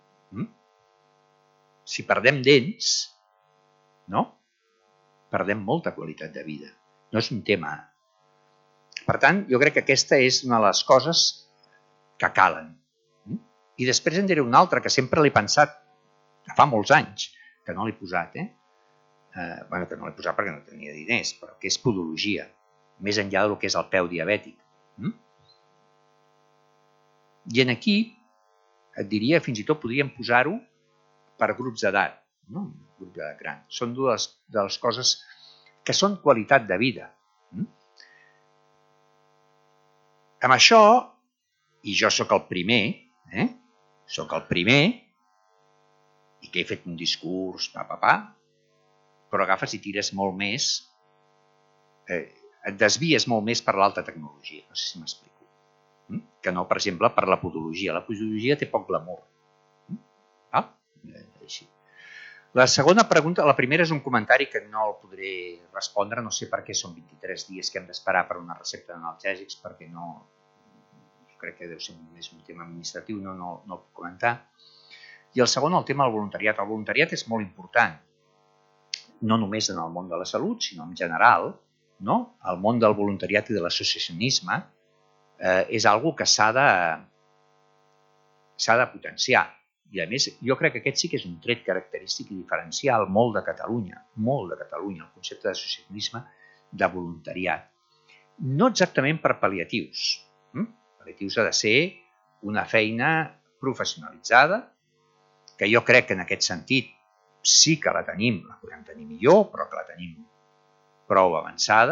Si perdem dents, no? Perdem molta qualitat de vida. No és un tema. Per tant, jo crec que aquesta és una de les coses que calen. I després en diré una altra que sempre l'he pensat, que fa molts anys, que no l'he posat, que no l'he posat perquè no tenia diners, però que és podologia, més enllà del que és el peu diabètic. I en aquí, et diria, fins i tot podríem posar-ho per grups d'edat, no? Grup d'edat gran. Són dues de les coses que són qualitat de vida. Amb això, i jo sóc el primer, i que he fet un discurs, però agafes i tires molt més, et desvies molt més per l'alta tecnologia, no sé si m'explico, que no, per exemple, per la podologia. La podologia té poc glamour. Així. La segona pregunta, la primera és un comentari que no el podré respondre, no sé per què són 23 dies que hem d'esperar per una recepta d'analgèsics, perquè no, crec que deu ser més un tema administratiu, no el puc comentar. I el segon, el tema del voluntariat. El voluntariat és molt important, no només en el món de la salut, sinó en general. El món del voluntariat i de l'associacionisme és una cosa que s'ha de potenciar. I a més, jo crec que aquest sí que és un tret característic i diferencial molt de Catalunya, el concepte d'associacionisme de voluntariat. No exactament per pal·liatius. Pal·liatius ha de ser una feina professionalitzada, que jo crec que en aquest sentit sí que la tenim, la podem tenir millor, però que la tenim prou avançada,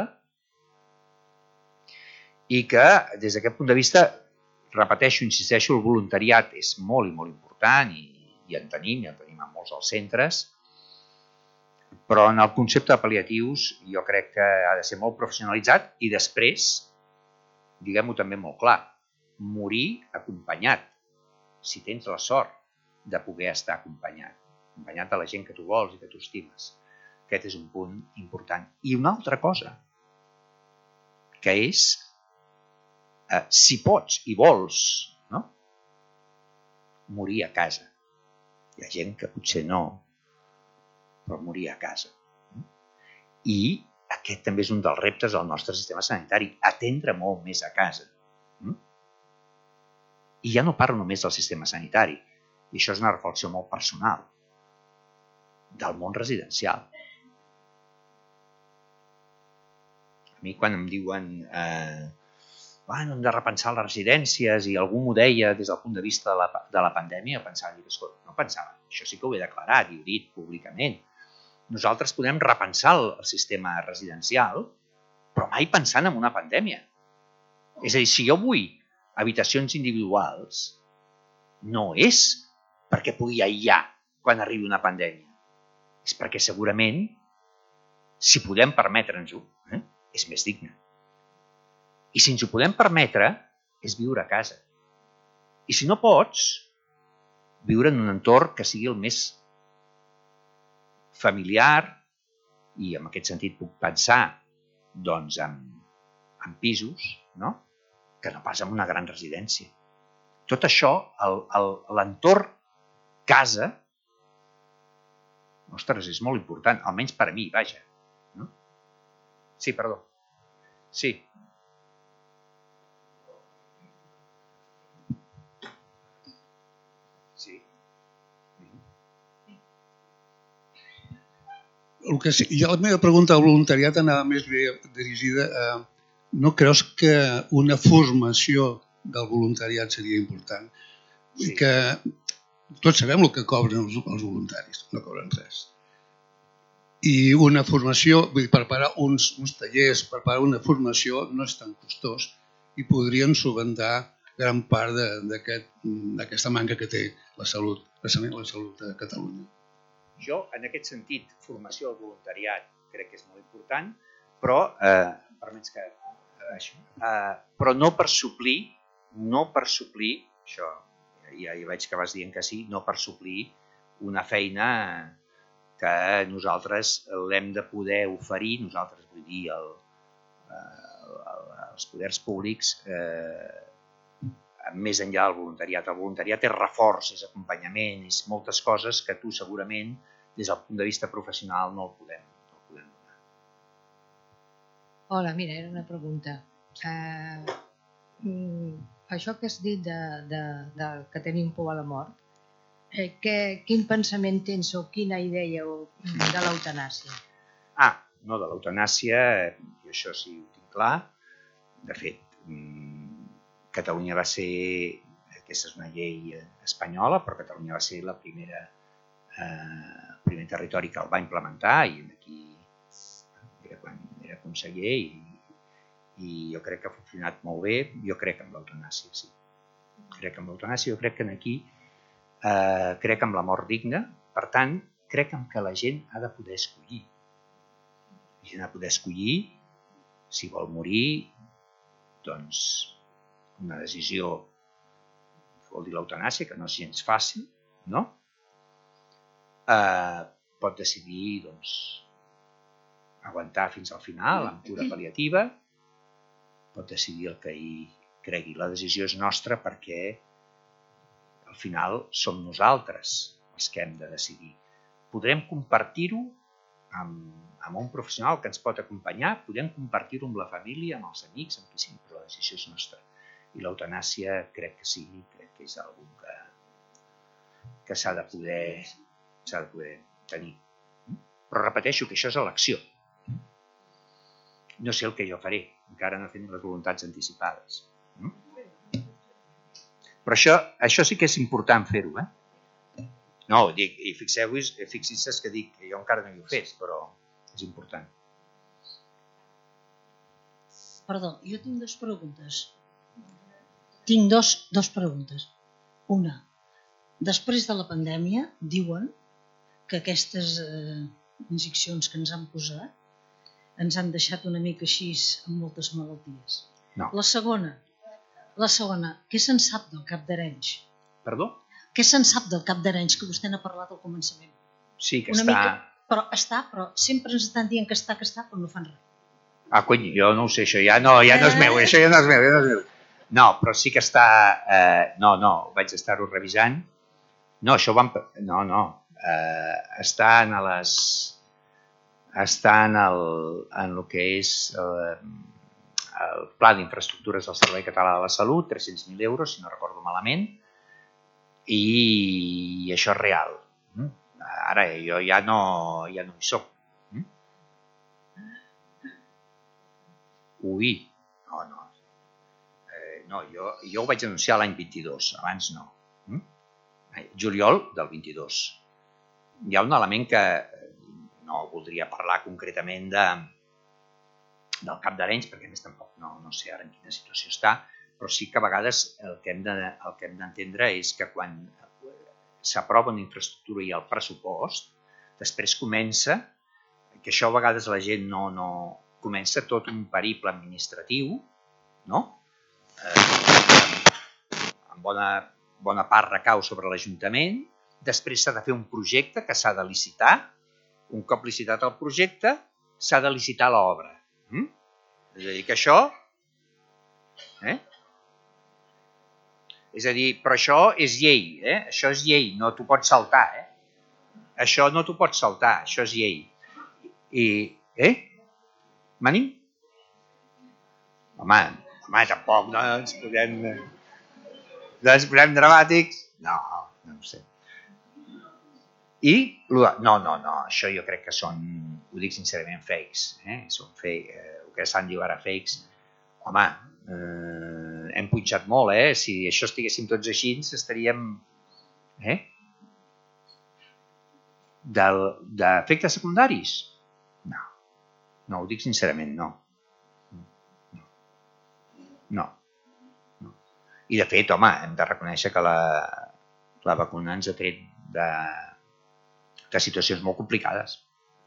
i que des d'aquest punt de vista, repeteixo, insisteixo, el voluntariat és molt i molt important i en tenim a molts dels centres, però en el concepte de pal·liatius jo crec que ha de ser molt professionalitzat i després, diguem-ho també molt clar, morir acompanyat, si tens la sort de poder estar acompanyat de la gent que tu vols i que tu estimes. Aquest és un punt important. I una altra cosa, que és, si pots i vols, morir a casa. Hi ha gent que potser no, però morir a casa. I aquest també és un dels reptes del nostre sistema sanitari, atendre molt més a casa. I ja no parlo només del sistema sanitari, i això és una reflexió molt personal, del món residencial. A mi quan em diuen hem de repensar les residències i algú m'ho deia des del punt de vista de la pandèmia, pensava, no pensava, això sí que ho he declarat i ho he dit públicament. Nosaltres podem repensar el sistema residencial, però mai pensant en una pandèmia. És a dir, si jo vull habitacions individuals, no és perquè pugui aïllar quan arribi una pandèmia. És perquè segurament, si podem permetre'ns-ho, és més digne. I si ens ho podem permetre, és viure a casa. I si no pots, viure en un entorn que sigui el més familiar, i en aquest sentit puc pensar doncs, en pisos, no? Que no pas en una gran residència. Tot això, l'entorn casa, ostres, és molt important, almenys per a mi, vaja. No? Sí, perdó. Sí. Sí. La meva pregunta al voluntariat anava més bé dirigida a no creus que una formació del voluntariat seria important? Sí. Que tots sabem el que cobren els voluntaris, no cobren res. I una formació, vull dir, preparar uns tallers, preparar una formació no és tan costós i podrien solventar gran part d'aquesta manca que té la salut, precisament la salut de Catalunya. Jo, en aquest sentit, formació al voluntariat crec que és molt important, però permets que però no per suplir, això ja veig que vas dient que sí, no per suplir una feina que nosaltres l'hem de poder oferir, nosaltres vull dir els poders públics, més enllà del voluntariat. El voluntariat és reforç, és acompanyament, és moltes coses que tu segurament des del punt de vista professional no el podem donar. Hola, mira, era una pregunta. Això que has dit que tenim por a la mort, quin pensament tens o quina idea de l'eutanàsia? No, de l'eutanàsia, i això sí ho tinc clar. De fet, Catalunya va ser, aquesta és una llei espanyola, però Catalunya va ser el primer territori que el va implementar i aquí era quan era conseller i jo crec que ha funcionat molt bé. Jo crec en l'eutanàsia, sí. Crec en l'eutanàsia, jo crec que aquí crec en la mort digna, per tant, crec en que la gent ha de poder escollir. La gent ha de poder escollir si vol morir, doncs una decisió que vol dir l'eutanàsia, que no és gens fàcil, no? Pot decidir, doncs, aguantar fins al final, amb cura pal·liativa, pot decidir el que hi cregui. La decisió és nostra perquè al final som nosaltres els que hem de decidir. Podrem compartir-ho amb un professional que ens pot acompanyar, podem compartir-ho amb la família, amb els amics, amb qui sigui, però la decisió és nostra. I l'eutanàsia crec que sí, crec que és algú que s'ha de poder tenir. Però repeteixo que això és elecció. No sé el que jo faré, encara no he fet les voluntats anticipades. Però això sí que és important fer-ho, No, dic, i fixeu-vos que dic que jo encara no hi he fet, però és important. Perdó, jo tinc dues preguntes. Tinc dos preguntes. Una, després de la pandèmia, diuen que aquestes injeccions que ens han posat ens han deixat una mica així amb moltes malalties. No. La segona, què se'n sap del Cap d'Arenys? Perdó? Què se'n sap del Cap d'Arenys, que vostè n'ha parlat al començament? Sí, que una està... Mica, però sempre ens estan dient que està, però no fan res. Cony, jo no ho sé, això ja no és meu, això ja no és meu. No, però sí que està... No, vaig estar-ho revisant. No, això ho vam... No. Està en el que és el Pla d'Infraestructures del Servei Català de la Salut, 300.000 euros, si no recordo malament, i això és real. Ara jo ja no hi soc. Ui, no, jo ho vaig anunciar l'any 22, abans no. Juliol del 22. Hi ha un element que no voldria parlar concretament del Cap d'Arenys, perquè a més tampoc no sé ara en quina situació està, però sí que a vegades el que hem d'entendre és que quan s'aprova una infraestructura i el pressupost, després comença, que això a vegades la gent no comença tot un periple administratiu, no? En bona part recau sobre l'Ajuntament, després s'ha de fer un projecte que s'ha de licitar, un cop licitat el projecte s'ha de licitar l'obra. És a dir, que això... És a dir, però això és llei, això és llei, no t'ho pots saltar, Això no t'ho pots saltar, això és llei. I... Manim? Home, tampoc no ens posem dramàtics. No ho sé. I, no, això jo crec que són, ho dic sincerament, fakes. Són fakes, el que se'n diu ara fakes. Home, hem punxat molt, si això estiguéssim tots així, estaríem... D'efectes secundaris? No, ho dic sincerament, no. I de fet, home, hem de reconèixer que la vacuna ens ha tret de situacions molt complicades.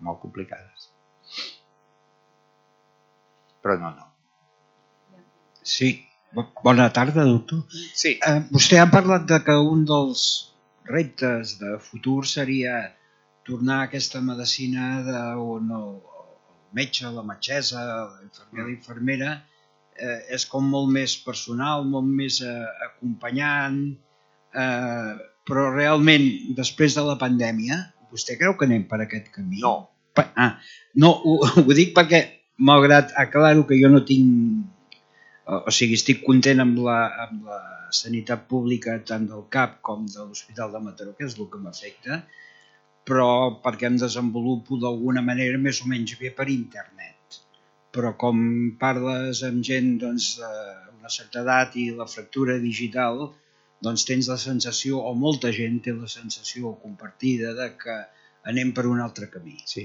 Però no. Sí, bona tarda, doctor. Sí. Vostè ha parlat de que un dels reptes de futur seria tornar a aquesta medicina on el metge, la metgessa, l'infermer, la infermera, és com molt més personal, molt més acompanyant, però realment, després de la pandèmia, vostè creu que anem per aquest camí? No. No, ho dic perquè, malgrat aclaro que jo no tinc... O sigui, estic content amb la sanitat pública tant del CAP com de l'Hospital de Mataró, que és el que m'afecta, però perquè em desenvolupo d'alguna manera més o menys bé per internet. Però com parles amb gent d'una certa edat i la fractura digital, doncs tens la sensació, o molta gent té la sensació compartida de que anem per un altre camí. Sí.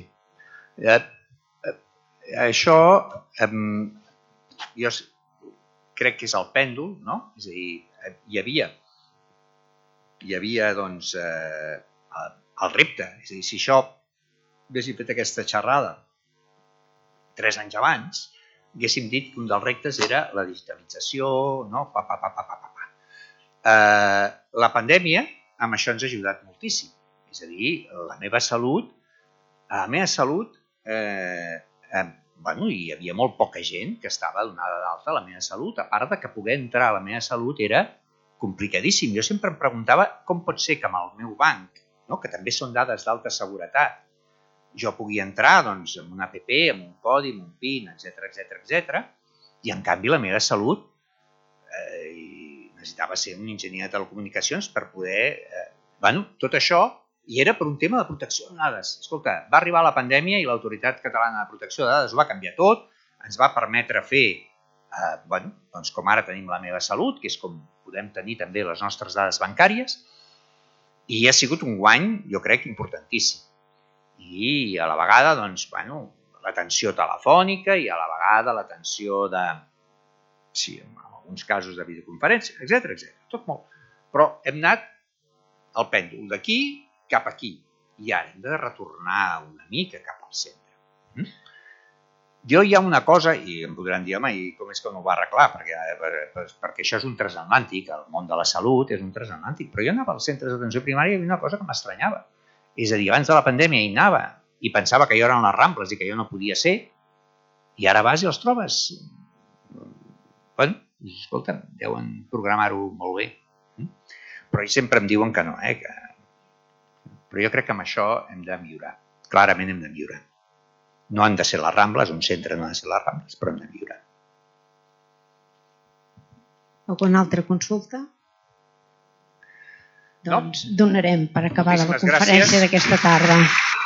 Això jo crec que és el pèndol, no? És a dir, hi havia doncs el repte. És a dir, si això haguéssim fet aquesta xerrada 3 anys abans, haguéssim dit que un dels reptes era la digitalització, no? La pandèmia amb això ens ha ajudat moltíssim. És a dir, la meva salut, hi havia molt poca gent que estava donada d'alta a la meva salut, a part de que poder entrar a la meva salut era complicadíssim. Jo sempre em preguntava com pot ser que amb el meu banc, que també són dades d'alta seguretat, jo pugui entrar amb una app, amb un codi, amb un PIN, etc. I en canvi la meva salut necessitava ser un enginyer de telecomunicacions per poder... Tot això, i era per un tema de protecció de dades. Escolta, va arribar la pandèmia i l'Autoritat Catalana de Protecció de Dades ho va canviar tot, ens va permetre fer, com ara tenim la meva salut, que és com podem tenir també les nostres dades bancàries, i ha sigut un guany, jo crec, importantíssim. I a la vegada, l'atenció telefònica i a la vegada l'atenció de, en alguns casos de videoconferència, etc. Tot molt. Però hem anat al pèndol d'aquí cap aquí. I ara hem de retornar una mica cap al centre. Jo hi ha una cosa, i em podran dir, home, i com és que no ho va arreglar? Perquè això és un transatlàntic, el món de la salut és un transatlàntic, però jo anava als centres d'atenció primària i hi havia una cosa que m'estranyava. És a dir, abans de la pandèmia hi anava i pensava que jo eren les Rambles i que jo no podia ser, i ara vas i els trobes. Escolta, deuen programar-ho molt bé. Però sempre em diuen que no, Però jo crec que amb això hem de millorar. Clarament hem de millorar. No han de ser les Rambles, un centre no ha de ser les Rambles, però hem de millorar. Alguna altra consulta? Doncs donarem per acabada la Moltíssimes conferència gràcies. d'aquesta tarda.